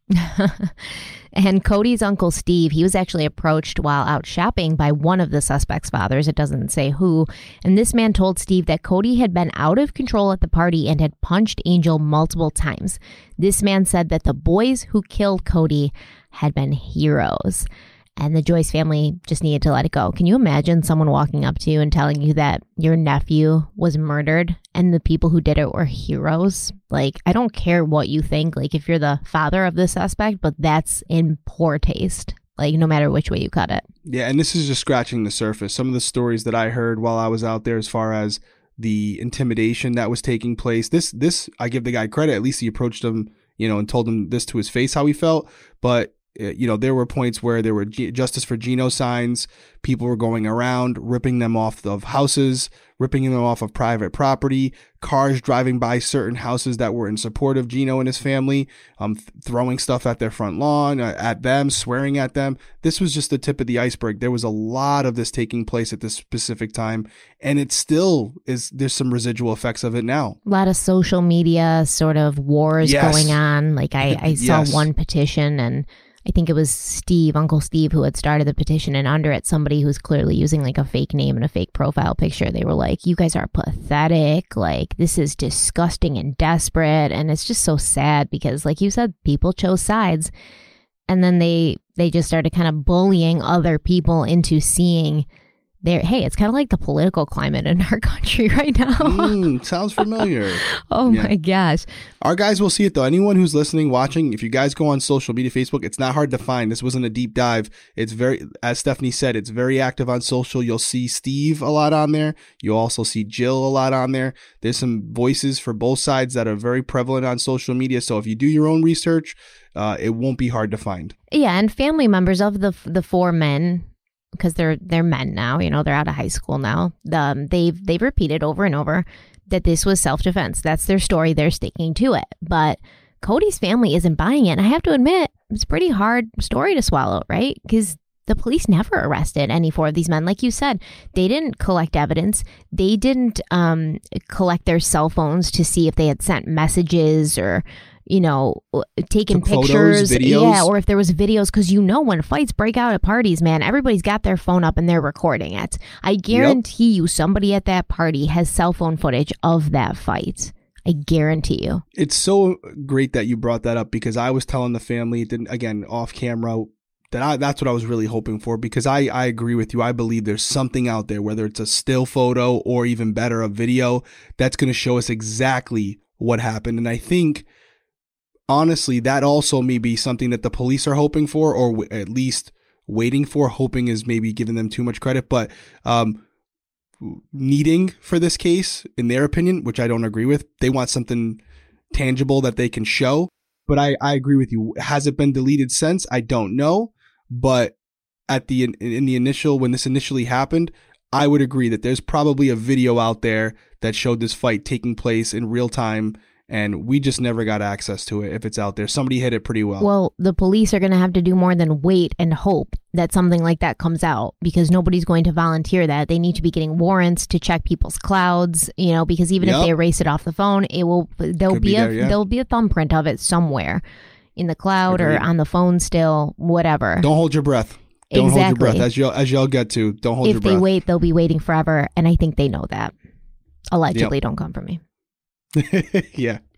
And Cody's uncle Steve, he was actually approached while out shopping by one of the suspect's fathers. It doesn't say who. And this man told Steve that Cody had been out of control at the party and had punched Angel multiple times. This man said that the boys who killed Cody had been heroes. And the Joyce family just needed to let it go. Can you imagine someone walking up to you and telling you that your nephew was murdered and the people who did it were heroes? Like, I don't care what you think, like if you're the father of the suspect, but that's in poor taste, like no matter which way you cut it. Yeah, and this is just scratching the surface. Some of the stories that I heard while I was out there as far as the intimidation that was taking place, this I give the guy credit. At least he approached him, you know, and told him this to his face how he felt. But you know, there were points where there were Justice for Gino signs. People were going around, ripping them off of houses, ripping them off of private property, cars driving by certain houses that were in support of Gino and his family, throwing stuff at their front lawn, at them, swearing at them. This was just the tip of the iceberg. There was a lot of this taking place at this specific time, and it still is. There's some residual effects of it now. A lot of social media sort of wars going on. Like I saw one petition, and I think it was Uncle Steve, who had started the petition, and under it, somebody who's clearly using like a fake name and a fake profile picture. They were like, you guys are pathetic. Like, this is disgusting and desperate. And it's just so sad because, like you said, people chose sides. And then they just started kind of bullying other people into seeing hey, it's kind of like the political climate in our country right now. Sounds familiar. My gosh. Our guys will see it though. Anyone who's listening, watching, if you guys go on social media, Facebook, it's not hard to find. This wasn't a deep dive. It's very, as Stephanie said, it's very active on social. You'll see Steve a lot on there. You'll also see Jill a lot on there. There's some voices for both sides that are very prevalent on social media. So if you do your own research, it won't be hard to find. Yeah, and family members of the four men, because they're men now, you know, they're out of high school now. They've repeated over and over that this was self-defense. That's their story. They're sticking to it. But Cody's family isn't buying it. And I have to admit, it's a pretty hard story to swallow, right? Because the police never arrested any four of these men. Like you said, they didn't collect evidence. They didn't collect their cell phones to see if they had sent messages or, you know, taken pictures. Photos, videos. Yeah, or if there was videos. Because, you know, when fights break out at parties, man, everybody's got their phone up and they're recording it. I guarantee you somebody at that party has cell phone footage of that fight. I guarantee you. It's so great that you brought that up, because I was telling the family, again, off camera, that's what I was really hoping for, because I agree with you. I believe there's something out there, whether it's a still photo or even better, a video, that's going to show us exactly what happened. And I think, honestly, that also may be something that the police are hoping for, or at least waiting for. Hoping is maybe giving them too much credit, but needing for this case, in their opinion, which I don't agree with. They want something tangible that they can show. But I agree with you. Has it been deleted since? I don't know. But in the initial, when this initially happened, I would agree that there's probably a video out there that showed this fight taking place in real time, and we just never got access to it. If it's out there, somebody hid it pretty well. Well, the police are going to have to do more than wait and hope that something like that comes out, because nobody's going to volunteer that. They need to be getting warrants to check people's clouds, you know, because even if they erase it off the phone, there'll be a thumbprint of it somewhere in the cloud or on the phone still, whatever. Don't hold your breath. Don't hold your breath. As y'all get to, don't hold your breath. If they wait, they'll be waiting forever, and I think they know that. Allegedly, don't come for me. Yeah.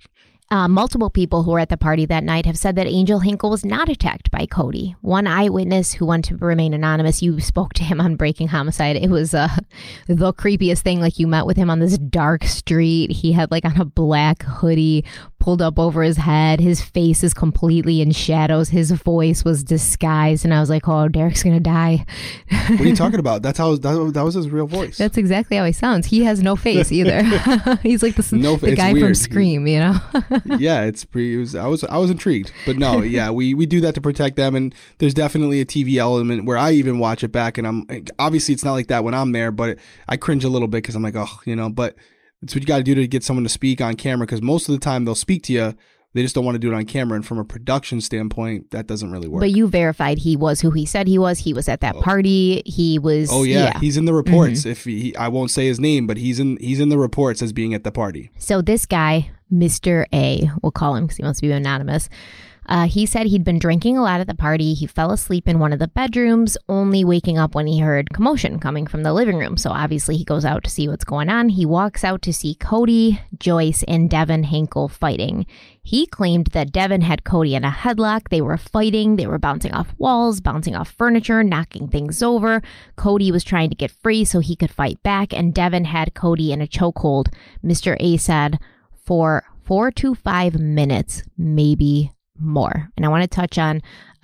Multiple people who were at the party that night have said that Angel Hinkle was not attacked by Cody. One eyewitness who wanted to remain anonymous, you spoke to him on Breaking Homicide. It was the creepiest thing. Like, you met with him on this dark street. He had like on a black hoodie pulled up over his head. His face is completely in shadows. His voice was disguised. And I was like, oh, Derek's going to die. What are you talking about? That was his real voice. That's exactly how he sounds. He has no face either. He's like the guy from Scream, you know? Yeah, I was intrigued, but no, yeah, we do that to protect them, and there's definitely a TV element where I even watch it back, and I'm obviously it's not like that when I'm there, but I cringe a little bit because I'm like, oh, you know, but it's what you got to do to get someone to speak on camera, because most of the time they'll speak to you, they just don't want to do it on camera, and from a production standpoint, that doesn't really work. But you verified he was who he said he was. He was at that party. He was. Oh yeah, he's in the reports. Mm-hmm. I won't say his name, but he's in the reports as being at the party. So this guy, Mr. A, we'll call him because he wants to be anonymous. He said he'd been drinking a lot at the party. He fell asleep in one of the bedrooms, only waking up when he heard commotion coming from the living room. So obviously he goes out to see what's going on. He walks out to see Cody, Joyce, and Devin Hinkle fighting. He claimed that Devin had Cody in a headlock. They were fighting. They were bouncing off walls, bouncing off furniture, knocking things over. Cody was trying to get free so he could fight back, and Devin had Cody in a chokehold. Mr. A said for 4 to 5 minutes, maybe more. And I want to touch on,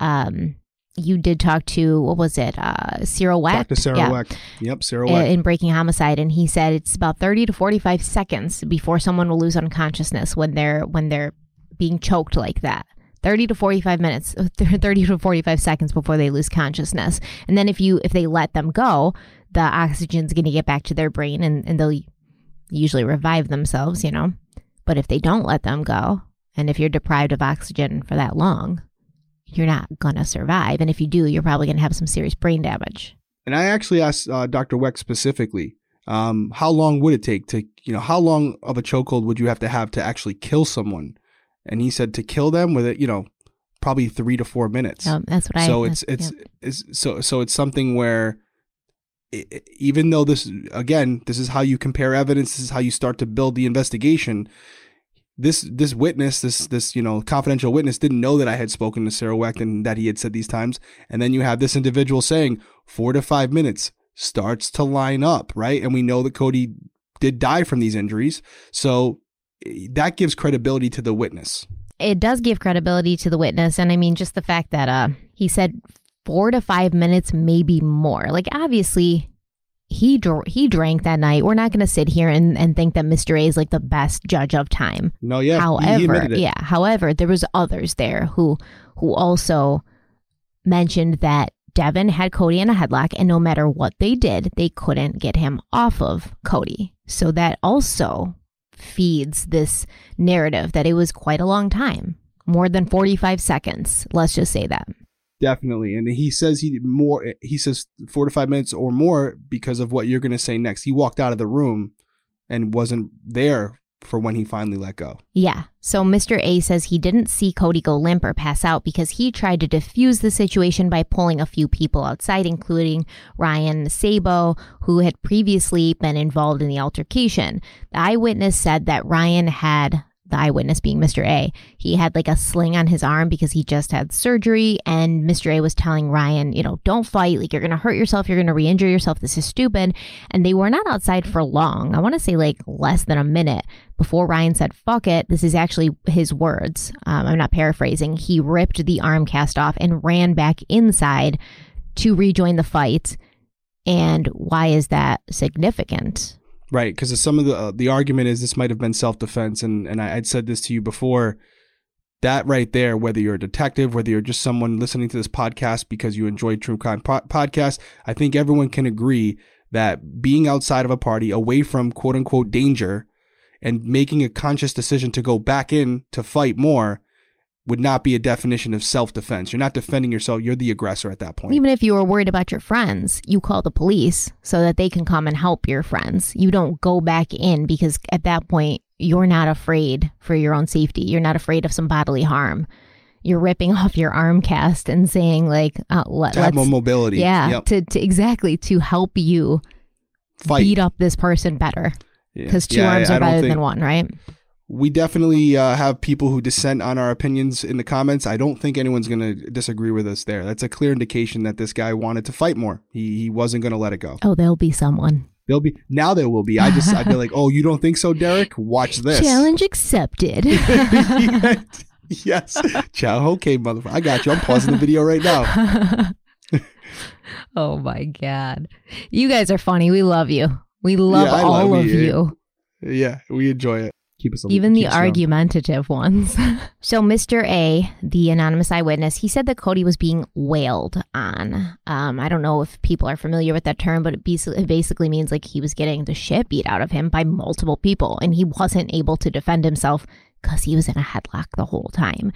you did talk to, what was it? Cyril Wecht? Dr. Cyril Wecht. Yep, Cyril Wecht. In Breaking Homicide. And he said it's about 30 to 45 seconds before someone will lose unconsciousness when they're being choked like that. 30 to 45 minutes, 30 to 45 seconds before they lose consciousness. And then if they let them go, the oxygen's going to get back to their brain and they'll usually revive themselves, you know. But if they don't let them go, and if you're deprived of oxygen for that long, you're not going to survive. And if you do, you're probably going to have some serious brain damage. And I actually asked Dr. Wecht specifically, how long would it take to, how long of a chokehold would you have to actually kill someone? And he said to kill them with it, probably 3 to 4 minutes. That's what So it's something where even though this is how you compare evidence, this is how you start to build the investigation. This witness, this confidential witness didn't know that I had spoken to Cyril Wecht and that he had said these times. And then you have this individual saying 4 to 5 minutes starts to line up, right? And we know that Cody did die from these injuries. So that gives credibility to the witness. It does give credibility to the witness. And I mean, just the fact that he said 4 to 5 minutes, maybe more. Like, obviously, he drank that night. We're not going to sit here and think that Mr. A is like the best judge of time. No, yeah. However, there was others there who also mentioned that Devin had Cody in a headlock, and no matter what they did, they couldn't get him off of Cody. So that also feeds this narrative that it was quite a long time, more than 45 seconds. Let's just say that. Definitely. And he says 4 to 5 minutes or more because of what you're going to say next. He walked out of the room and wasn't there for when he finally let go. Yeah. So Mr. A says he didn't see Cody go limp or pass out because he tried to defuse the situation by pulling a few people outside, including Ryan Sabo, who had previously been involved in the altercation. The eyewitness said that Ryan had, the eyewitness being Mr. A, he had like a sling on his arm because he just had surgery, and Mr. A was telling Ryan, don't fight, like you're going to hurt yourself, you're going to re-injure yourself, this is stupid. And they were not outside for long. I want to say like less than a minute before Ryan said, fuck it. This is actually his words. I'm not paraphrasing. He ripped the arm cast off and ran back inside to rejoin the fight. And why is that significant? Right, because some of the argument is this might have been self-defense, and I'd said this to you before, that right there, whether you're a detective, whether you're just someone listening to this podcast because you enjoy true crime podcasts, I think everyone can agree that being outside of a party, away from quote-unquote danger, and making a conscious decision to go back in to fight more would not be a definition of self-defense. You're not defending yourself. You're the aggressor at that point. Even if you were worried about your friends, you call the police so that they can come and help your friends. You don't go back in because at that point, you're not afraid for your own safety. You're not afraid of some bodily harm. You're ripping off your arm cast and saying like, let's have more mobility. Yeah, yep. to help you fight. Beat up this person better. Because two arms are better than one, right? we definitely have people who dissent on our opinions in the comments. I don't think anyone's going to disagree with us there. That's a clear indication that this guy wanted to fight more. He wasn't going to let it go. Oh, there'll be someone. There will be. I'd be like, oh, you don't think so, Derek? Watch this. Challenge accepted. Yes. Ciao. Okay, motherfucker. I got you. I'm pausing the video right now. Oh my God. You guys are funny. We love you. We love all of you. Yeah, we enjoy it. Even the argumentative ones. So Mr. A, the anonymous eyewitness, he said that Cody was being wailed on. I don't know if people are familiar with that term, but it basically means like he was getting the shit beat out of him by multiple people, and he wasn't able to defend himself because he was in a headlock the whole time.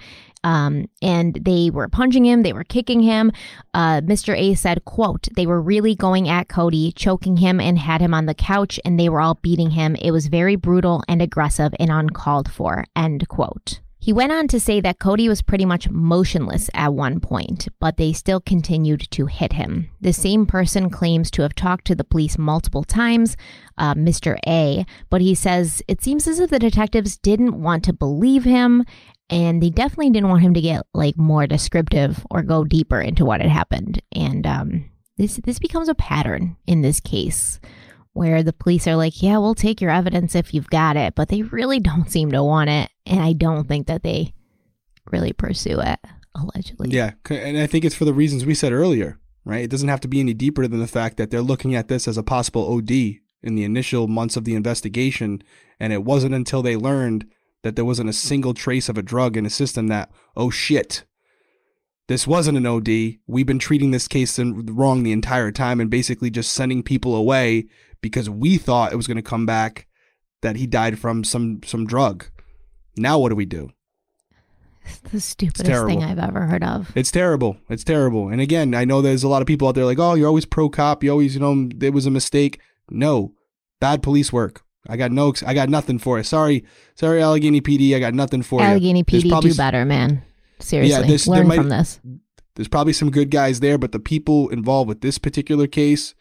And they were punching him. They were kicking him. Mr. A said, quote, they were really going at Cody, choking him and had him on the couch, and they were all beating him. It was very brutal and aggressive and uncalled for, end quote. He went on to say that Cody was pretty much motionless at one point, but they still continued to hit him. The same person claims to have talked to the police multiple times, Mr. A, but he says it seems as if the detectives didn't want to believe him, and they definitely didn't want him to get like more descriptive or go deeper into what had happened. And this becomes a pattern in this case, where the police are like, yeah, we'll take your evidence if you've got it, but they really don't seem to want it. And I don't think that they really pursue it, allegedly. Yeah, and I think it's for the reasons we said earlier, right? It doesn't have to be any deeper than the fact that they're looking at this as a possible OD in the initial months of the investigation. And it wasn't until they learned that there wasn't a single trace of a drug in the system that, oh shit, this wasn't an OD. We've been treating this case wrong the entire time and basically just sending people away because we thought it was going to come back that he died from some drug. Now what do we do? It's the stupidest thing I've ever heard of. It's terrible. It's terrible. And again, I know there's a lot of people out there like, oh, you're always pro cop. You always, it was a mistake. No, bad police work. I got nothing for it. Sorry, Allegheny PD. I got nothing for Allegheny you. Allegheny PD, do better, man. Seriously, learn from this. There's probably some good guys there, but the people involved with this particular case,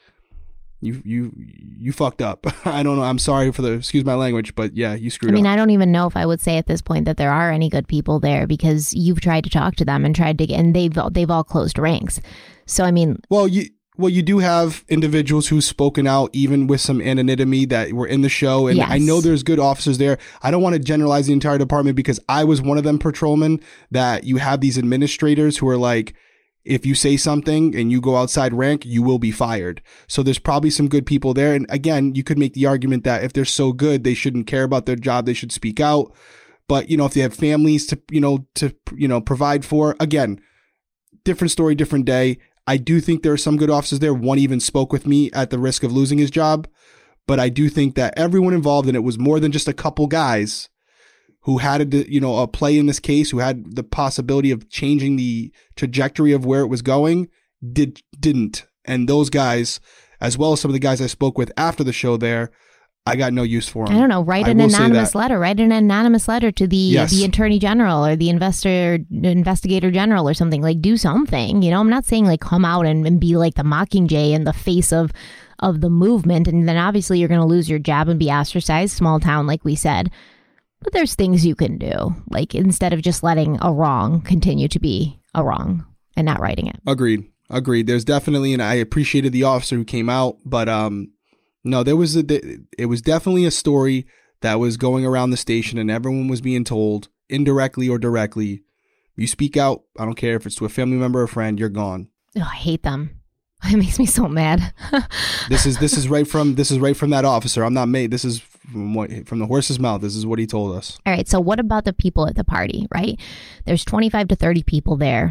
you fucked up. I don't know. I'm sorry excuse my language, but yeah, you screwed up. I don't even know if I would say at this point that there are any good people there, because you've tried to talk to them and and they've all closed ranks. So Well, you do have individuals who've spoken out, even with some anonymity, that were in the show. And yes. I know there's good officers there. I don't want to generalize the entire department, because I was one of them patrolmen, that you have these administrators who are like, if you say something and you go outside rank, you will be fired. So there's probably some good people there. And again, you could make the argument that if they're so good, they shouldn't care about their job. They should speak out. But, if they have families to provide for, again, different story, different day. I do think there are some good officers there. One even spoke with me at the risk of losing his job. But I do think that everyone involved, and it was more than just a couple guys who had a play in this case, who had the possibility of changing the trajectory of where it was going, didn't. And those guys, as well as some of the guys I spoke with after the show there, I got no use for them. I don't know. Write an anonymous letter. Write an anonymous letter to the attorney general or the investigator general or something. Like, do something. I'm not saying like come out and be like the Mockingjay in the face of the movement. And then obviously you're going to lose your job and be ostracized. Small town, like we said. But there's things you can do, like instead of just letting a wrong continue to be a wrong and not writing it. Agreed. There's definitely, and I appreciated the officer who came out, but no, it was definitely a story that was going around the station, and everyone was being told, indirectly or directly, you speak out, I don't care if it's to a family member or a friend, you're gone. Oh, I hate them. It makes me so mad. This is right from that officer. I'm not made. This is from the horse's mouth. This is what he told us. All right. So what about the people at the party, right? There's 25 to 30 people there.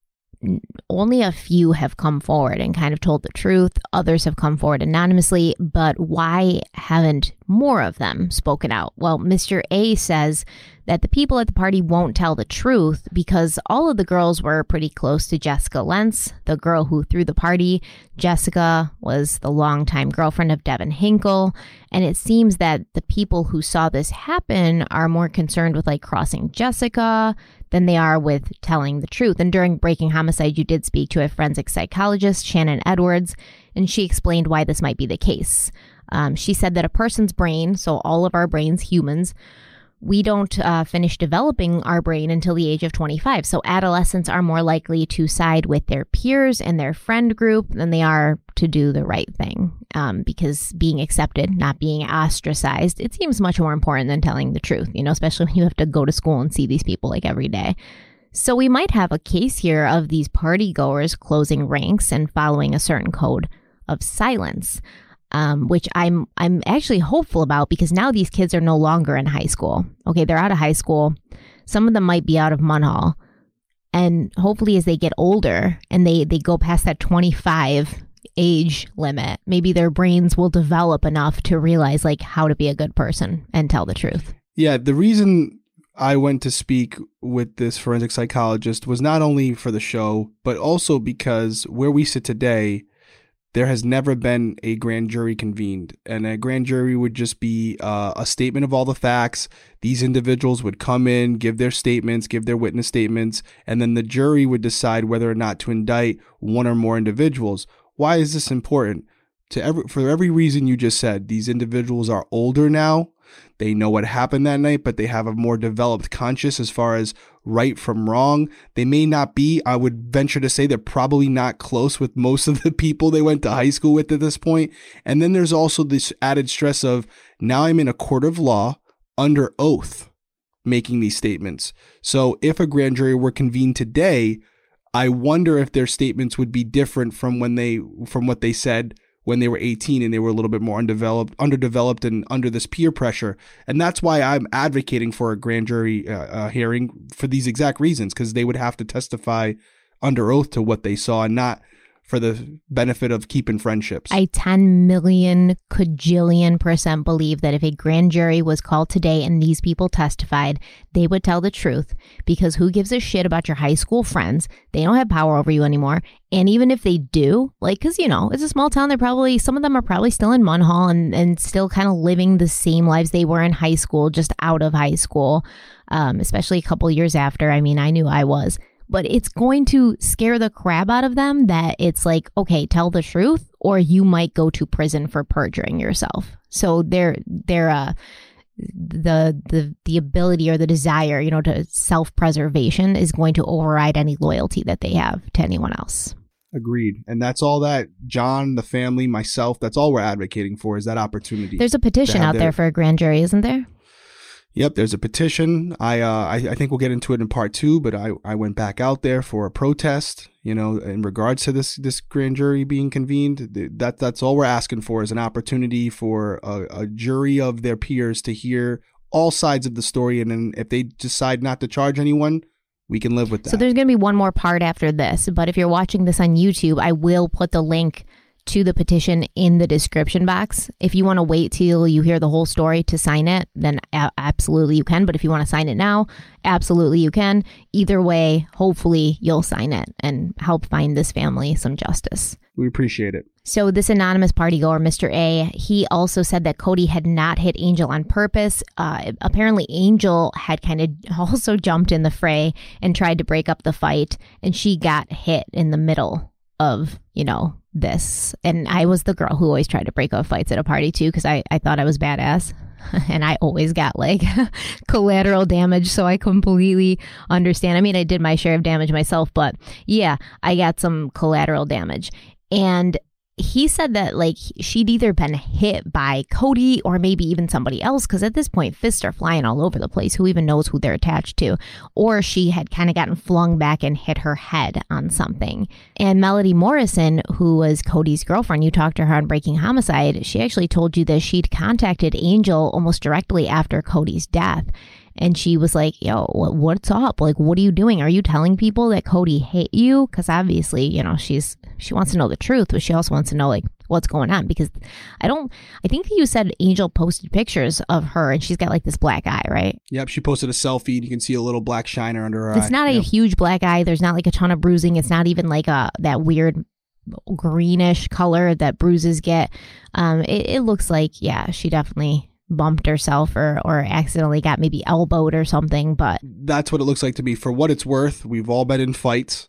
Only a few have come forward and kind of told the truth. Others have come forward anonymously, but why haven't more of them spoken out? Well, Mr. A says that the people at the party won't tell the truth because all of the girls were pretty close to Jessica Lentz, the girl who threw the party. Jessica was the longtime girlfriend of Devin Hinkle, and it seems that the people who saw this happen are more concerned with like crossing Jessica than they are with telling the truth. And during Breaking Homicide, you did speak to a forensic psychologist, Shannon Edwards, and she explained why this might be the case. She said that a person's brain, so all of our brains, humans, we don't finish developing our brain until the age of 25. So adolescents are more likely to side with their peers and their friend group than they are to do the right thing, because being accepted, not being ostracized, it seems much more important than telling the truth, especially when you have to go to school and see these people like every day. So we might have a case here of these party goers closing ranks and following a certain code of silence. Which I'm actually hopeful about, because now these kids are no longer in high school. Okay, they're out of high school. Some of them might be out of Munhall. And hopefully as they get older and they go past that 25 age limit, maybe their brains will develop enough to realize like how to be a good person and tell the truth. Yeah, the reason I went to speak with this forensic psychologist was not only for the show, but also because where we sit today, there has never been a grand jury convened, and a grand jury would just be a statement of all the facts. These individuals would come in, give their statements, give their witness statements, and then the jury would decide whether or not to indict one or more individuals. Why is this important? For every reason you just said, these individuals are older now. They know what happened that night, but they have a more developed conscience as far as right from wrong. They may not be, I would venture to say they're probably not close with most of the people they went to high school with at this point. And then there's also this added stress of now I'm in a court of law under oath making these statements. So if a grand jury were convened today, I wonder if their statements would be different from what they said when they were 18 and they were a little bit more underdeveloped and under this peer pressure. And that's why I'm advocating for a grand jury hearing for these exact reasons, because they would have to testify under oath to what they saw and not for the benefit of keeping friendships. I 10 million cajillion % believe that if a grand jury was called today and these people testified, they would tell the truth, because who gives a shit about your high school friends? They don't have power over you anymore. And even if they do, because, it's a small town, some of them are probably still in Munhall and still kind of living the same lives they were in high school, just out of high school, especially a couple years after. I mean, I knew I was. But it's going to scare the crap out of them that it's like, okay, tell the truth, or you might go to prison for perjuring yourself. So the ability or the desire, to self-preservation is going to override any loyalty that they have to anyone else. Agreed. And that's all that John, the family, myself, that's all we're advocating for, is that opportunity. There's a petition out there for a grand jury, isn't there? Yep, there's a petition. I think we'll get into it in part 2, but I went back out there for a protest, in regards to this grand jury being convened. That's all we're asking for, is an opportunity for a jury of their peers to hear all sides of the story. And then if they decide not to charge anyone, we can live with that. So there's going to be one more part after this, but if you're watching this on YouTube, I will put the link to the petition in the description box. If you want to wait till you hear the whole story to sign it, then absolutely you can. But if you want to sign it now, absolutely you can. Either way, hopefully you'll sign it and help find this family some justice. We appreciate it. So this anonymous partygoer, Mr. A, he also said that Cody had not hit Angel on purpose. Apparently Angel had kind of also jumped in the fray and tried to break up the fight, and she got hit in the middle of, this. And I was the girl who always tried to break up fights at a party too, because I thought I was badass. And I always got collateral damage. So I completely understand. I mean, I did my share of damage myself, but yeah, I got some collateral damage. And he said that she'd either been hit by Cody or maybe even somebody else, because at this point fists are flying all over the place. Who even knows who they're attached to? Or she had kind of gotten flung back and hit her head on something. And Melody Morrison, who was Cody's girlfriend, you talked to her on Breaking Homicide, she actually told you that she'd contacted Angel almost directly after Cody's death. And she was like, yo, what's up? What are you doing? Are you telling people that Cody hate you? Because obviously, she wants to know the truth, but she also wants to know what's going on. Because I think you said Angel posted pictures of her and she's got this black eye, right? Yep. She posted a selfie and you can see a little black shiner under her eye. It's not a huge black eye. There's not a ton of bruising. It's not even that weird greenish color that bruises get. It looks like, yeah, she definitely bumped herself or accidentally got maybe elbowed or something, but that's what it looks like to me. For what it's worth, we've all been in fights.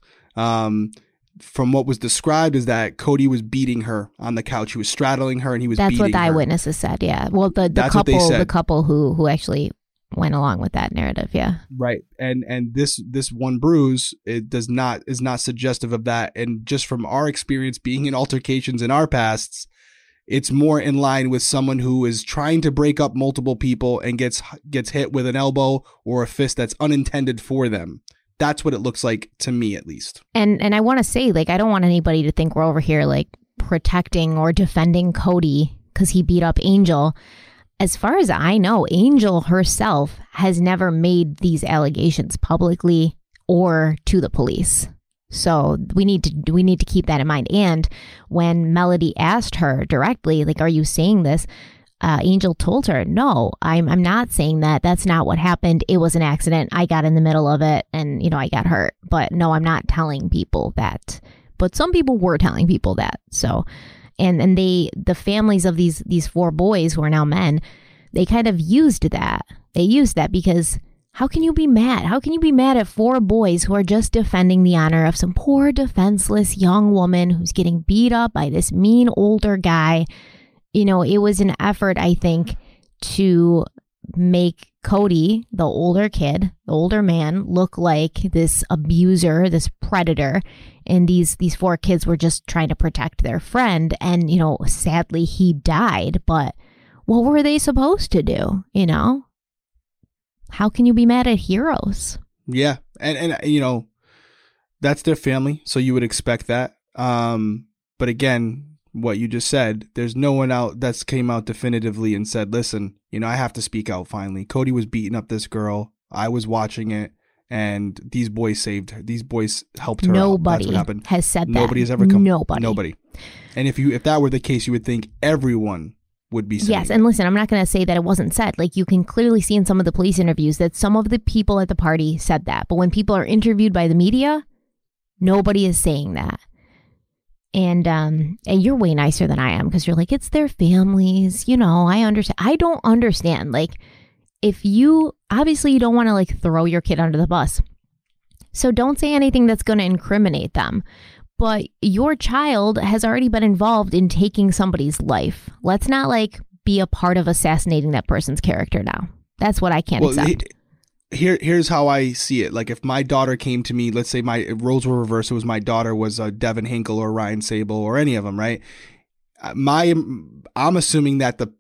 From what was described is that Cody was beating her on the couch. He was straddling her and he was beating her. That's what the eyewitnesses said, yeah. Well, the couple who actually went along with that narrative. Yeah. Right. And this one bruise, is not suggestive of that. And just from our experience being in altercations in our pasts, it's more in line with someone who is trying to break up multiple people and gets hit with an elbow or a fist that's unintended for them. That's what it looks like to me, at least. And I want to say, like, I don't want anybody to think we're over here like protecting or defending Cody because he beat up Angel. As far as I know, Angel herself has never made these allegations publicly or to the police. So we need to keep that in mind. And when Melody asked her directly, like, are you saying this? Angel told her, no, I'm not saying that. That's not what happened. It was an accident. I got in the middle of it and, I got hurt. But no, I'm not telling people that. But some people were telling people that. So, and the families of these 4 boys who are now men, they kind of used that. They used that because how can you be mad? How can you be mad at 4 boys who are just defending the honor of some poor, defenseless young woman who's getting beat up by this mean older guy? It was an effort, I think, to make Cody, the older kid, the older man, look like this abuser, this predator. And these 4 kids were just trying to protect their friend. And, sadly, he died. But what were they supposed to do? How can you be mad at heroes? Yeah. And that's their family. So you would expect that. But again, what you just said, there's no one out that's came out definitively and said, listen, I have to speak out finally. Cody was beating up this girl. I was watching it. And these boys saved her. These boys helped her out. That's what happened. Has said that. Nobody has ever come. Nobody. And if that were the case, you would think everyone would be saying yes. And listen, I'm not going to say that it wasn't said. Like, you can clearly see in some of the police interviews that some of the people at the party said that. But when people are interviewed by the media, nobody is saying that. And you're way nicer than I am because you're like, it's their families. I understand. I don't understand. Like, if you obviously you don't want to like throw your kid under the bus. So don't say anything that's going to incriminate them. But your child has already been involved in taking somebody's life. Let's not like be a part of assassinating that person's character now. That's what I can't accept. Here's how I see it. Like, if my daughter came to me, let's say my roles were reversed. It was my daughter was Devin Hinkle or Ryan Sable or any of them, right? I'm assuming that the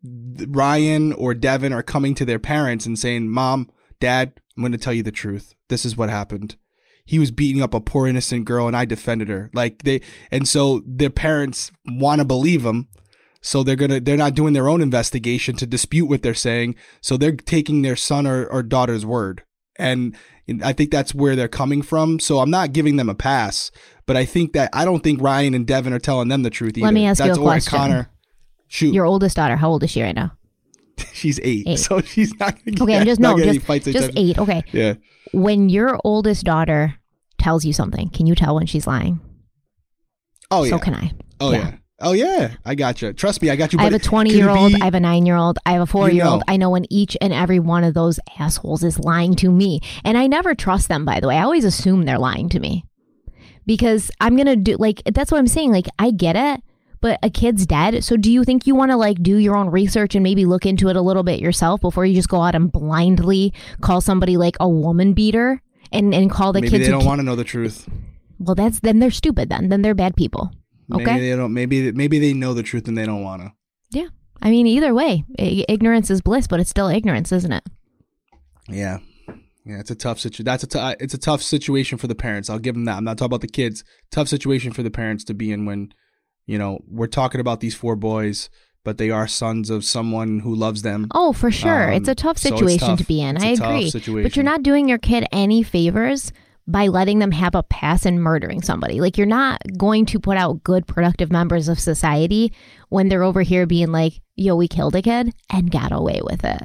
Ryan or Devin are coming to their parents and saying, Mom, Dad, I'm going to tell you the truth. This is what happened. He was beating up a poor innocent girl and I defended her. And so their parents want to believe them. So they're not doing their own investigation to dispute what they're saying. So they're taking their son or daughter's word. And I think that's where they're coming from. So I'm not giving them a pass, but I don't think Ryan and Devin are telling them the truth either. Let me ask you a question. Connor, shoot. Your oldest daughter, how old is she right now? She's 8. So she's not going to get just 8. Okay. Yeah. When your oldest daughter tells you something, can you tell when she's lying? Oh, yeah. So can I. Oh, yeah. Oh, yeah. I got you. Trust me, I got you. I have a 20-year-old. I have a 9-year-old. I have a 4-year-old. I know when each and every one of those assholes is lying to me. And I never trust them, by the way. I always assume they're lying to me. Because I'm going to do, like, that's what I'm saying. Like, I get it, but a kid's dead. So do you think you want to, like, do your own research and maybe look into it a little bit yourself before you just go out and blindly call somebody, like, a woman beater and call the kids? Maybe they don't want to know the truth. Well, then they're stupid then. Then they're bad people. Okay. Maybe they don't. Maybe they know the truth and they don't want to. Yeah, I mean, either way, ignorance is bliss, but it's still ignorance, isn't it? Yeah, it's a tough situation. It's a tough situation for the parents. I'll give them that. I'm not talking about the kids. Tough situation for the parents to be in when, we're talking about these 4 boys, but they are sons of someone who loves them. Oh, for sure, it's a tough situation to be in. I agree, but you're not doing your kid any favors by letting them have a pass and murdering somebody. Like, you're not going to put out good, productive members of society when they're over here being like, yo, we killed a kid and got away with it.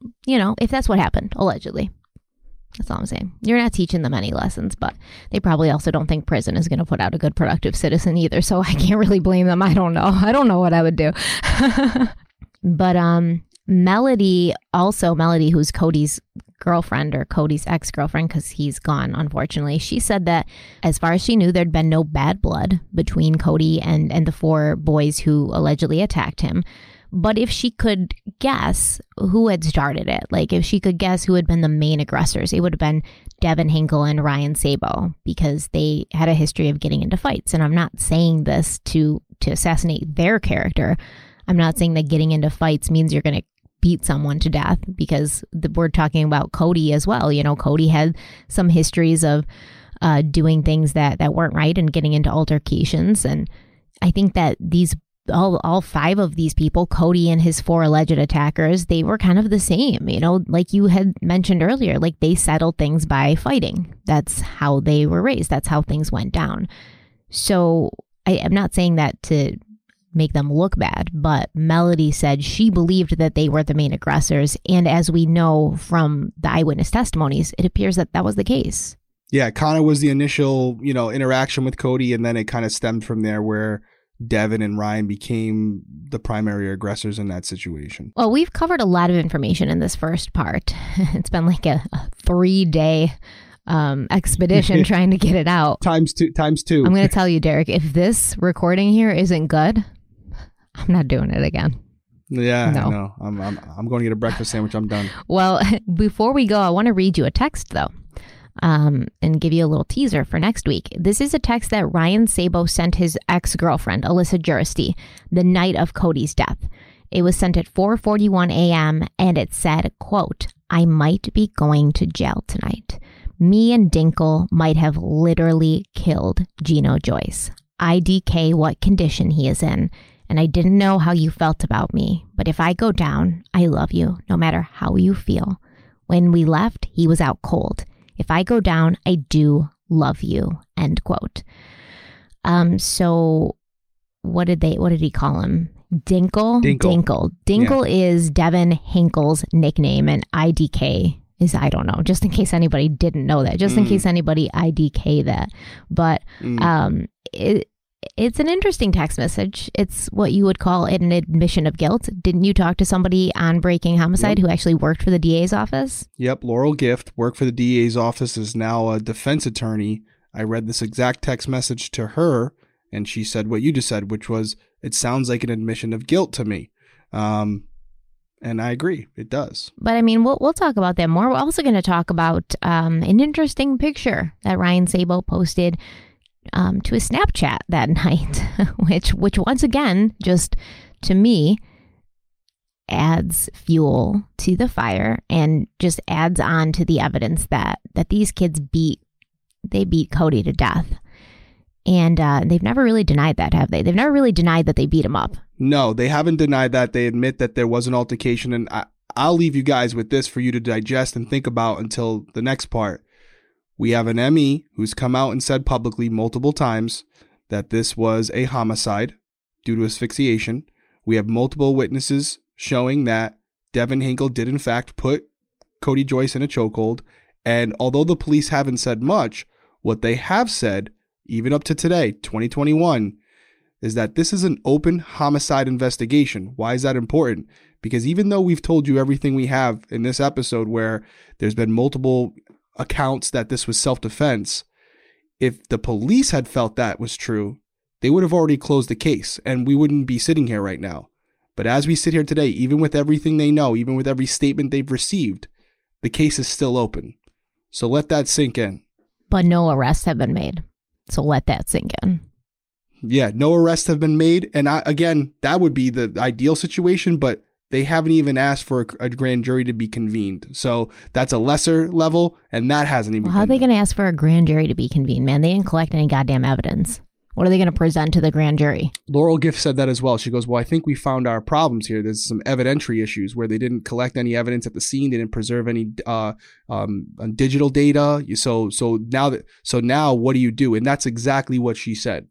If that's what happened, allegedly. That's all I'm saying. You're not teaching them any lessons, but they probably also don't think prison is going to put out a good, productive citizen either. So I can't really blame them. I don't know. I don't know what I would do. But Melody, who's Cody's girlfriend, or Cody's ex-girlfriend, because he's gone, unfortunately, she said that as far as she knew, there'd been no bad blood between Cody and the 4 boys who allegedly attacked him. But if she could guess who had started it, like if she could guess who had been the main aggressors, it would have been Devin Hinkle and Ryan Sabo, because they had a history of getting into fights. And I'm not saying this to assassinate their character. I'm not saying that getting into fights means you're going to beat someone to death, because we're talking about Cody as well. You know, Cody had some histories of doing things that weren't right and getting into altercations. And I think that all 5 of these people, Cody and his 4 alleged attackers, they were kind of the same, you know, like you had mentioned earlier, like they settled things by fighting. That's how they were raised. That's how things went down. So I'm not saying that to make them look bad, but Melody said she believed that they were the main aggressors. And as we know from the eyewitness testimonies, it appears that was the case. Yeah, Connor was the initial, interaction with Cody, and then it kind of stemmed from there where Devin and Ryan became the primary aggressors in that situation. Well, we've covered a lot of information in this first part. It's been like a 3-day expedition trying to get it out. Times two. I'm going to tell you, Derek, if this recording here isn't good, I'm not doing it again. Yeah, no. No, I'm going to get a breakfast sandwich. I'm done. Well, before we go, I want to read you a text, though. And give you a little teaser for next week. This is a text that Ryan Sabo sent his ex-girlfriend, Alyssa Juristy, the night of Cody's death. It was sent at 4:41 a.m. and it said, quote, "I might be going to jail tonight. Me and Dinkle might have literally killed Gino Joyce. IDK what condition he is in. And I didn't know how you felt about me. But if I go down, I love you, no matter how you feel. When we left, he was out cold. If I go down, I do love you," end quote. So what did he call him? Dinkle? Dinkle is Devin Hinkle's nickname, and IDK is, I don't know, just in case anybody didn't know that, just in case anybody IDK that. But it's an interesting text message. It's what you would call an admission of guilt. Didn't you talk to somebody on Breaking Homicide who actually worked for the DA's office? Yep. Laurel Gift worked for the DA's office, is now a defense attorney. I read this exact text message to her, and she said what you just said, which was, it sounds like an admission of guilt to me. And I agree. It does. But I mean, we'll talk about that more. We're also going to talk about an interesting picture that Ryan Sabo posted to a Snapchat that night, which once again, just to me, adds fuel to the fire and just adds on to the evidence that these kids beat Cody to death. And they've never really denied that, have they? They've never really denied that they beat him up. No, they haven't denied that. They admit that there was an altercation. And I'll leave you guys with this for you to digest and think about until the next part. We have an ME who's come out and said publicly multiple times that this was a homicide due to asphyxiation. We have multiple witnesses showing that Devin Hinkle did in fact put Cody Joyce in a chokehold. And although the police haven't said much, what they have said, even up to today, 2021, is that this is an open homicide investigation. Why is that important? Because even though we've told you everything we have in this episode where there's been multiple accounts that this was self-defense, if the police had felt that was true, they would have already closed the case and we wouldn't be sitting here right now. But as we sit here today, even with everything they know, even with every statement they've received, the case is still open. So let that sink in. But no arrests have been made. So let that sink in. Yeah, no arrests have been made. And again, that would be the ideal situation, but they haven't even asked for a grand jury to be convened. So that's a lesser level, and that hasn't even been. How are they going to ask for a grand jury to be convened, man? They didn't collect any goddamn evidence. What are they going to present to the grand jury? Laurel Gift said that as well. She goes, well, I think we found our problems here. There's some evidentiary issues where they didn't collect any evidence at the scene. They didn't preserve any digital data. So now what do you do? And that's exactly what she said.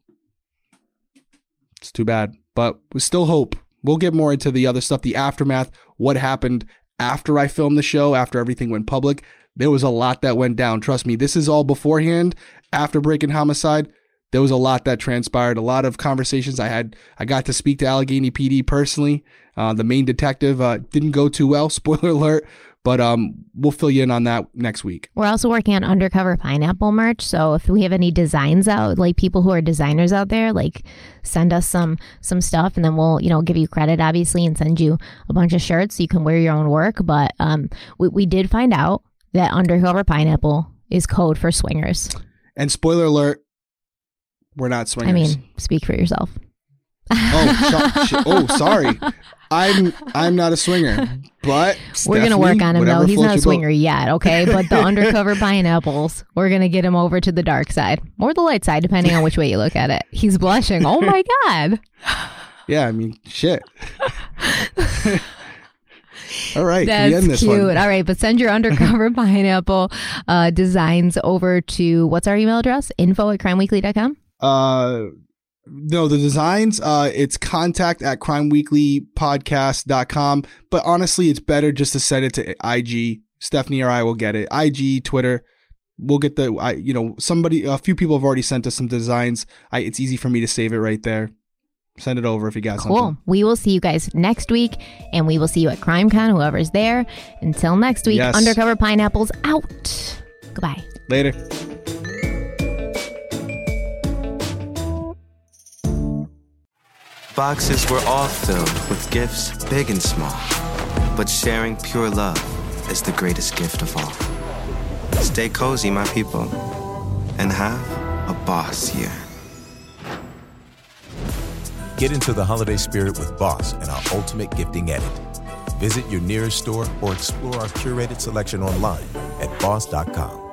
It's too bad, but we still hope. We'll get more into the other stuff, the aftermath, what happened after I filmed the show, after everything went public. There was a lot that went down. Trust me, this is all beforehand. After Breaking Homicide, there was a lot that transpired, a lot of conversations I had. I got to speak to Allegheny PD personally. The main detective didn't go too well, spoiler alert, But we'll fill you in on that next week. We're also working on Undercover Pineapple merch. So if we have any designs out, like people who are designers out there, like send us some stuff, and then we'll, give you credit, obviously, and send you a bunch of shirts so you can wear your own work. But we did find out that Undercover Pineapple is code for swingers. And spoiler alert, we're not swingers. I mean, speak for yourself. Sorry. I'm not a swinger, but we're going to work on him, though. He's not a swinger yet, okay? But the Undercover Pineapples, we're going to get him over to the dark side or the light side, depending on which way you look at it. He's blushing. Oh, my God. Yeah, I mean, shit. All right. That's we end this cute. one. All right, but send your Undercover Pineapple designs over to, what's our email address? info@crimeweekly.com? No, the designs, it's contact@crimeweeklypodcast.com. But honestly, it's better just to send it to IG. Stephanie or I will get it. IG, Twitter. We'll get a few people have already sent us some designs. It's easy for me to save it right there. Send it over if you got something. Cool. We will see you guys next week, and we will see you at CrimeCon, whoever's there. Until next week, Yes. Undercover Pineapples out. Goodbye. Later. Boxes were all filled with gifts, big and small. But sharing pure love is the greatest gift of all. Stay cozy, my people, and have a boss year. Get into the holiday spirit with Boss and our Ultimate Gifting Edit. Visit your nearest store or explore our curated selection online at boss.com.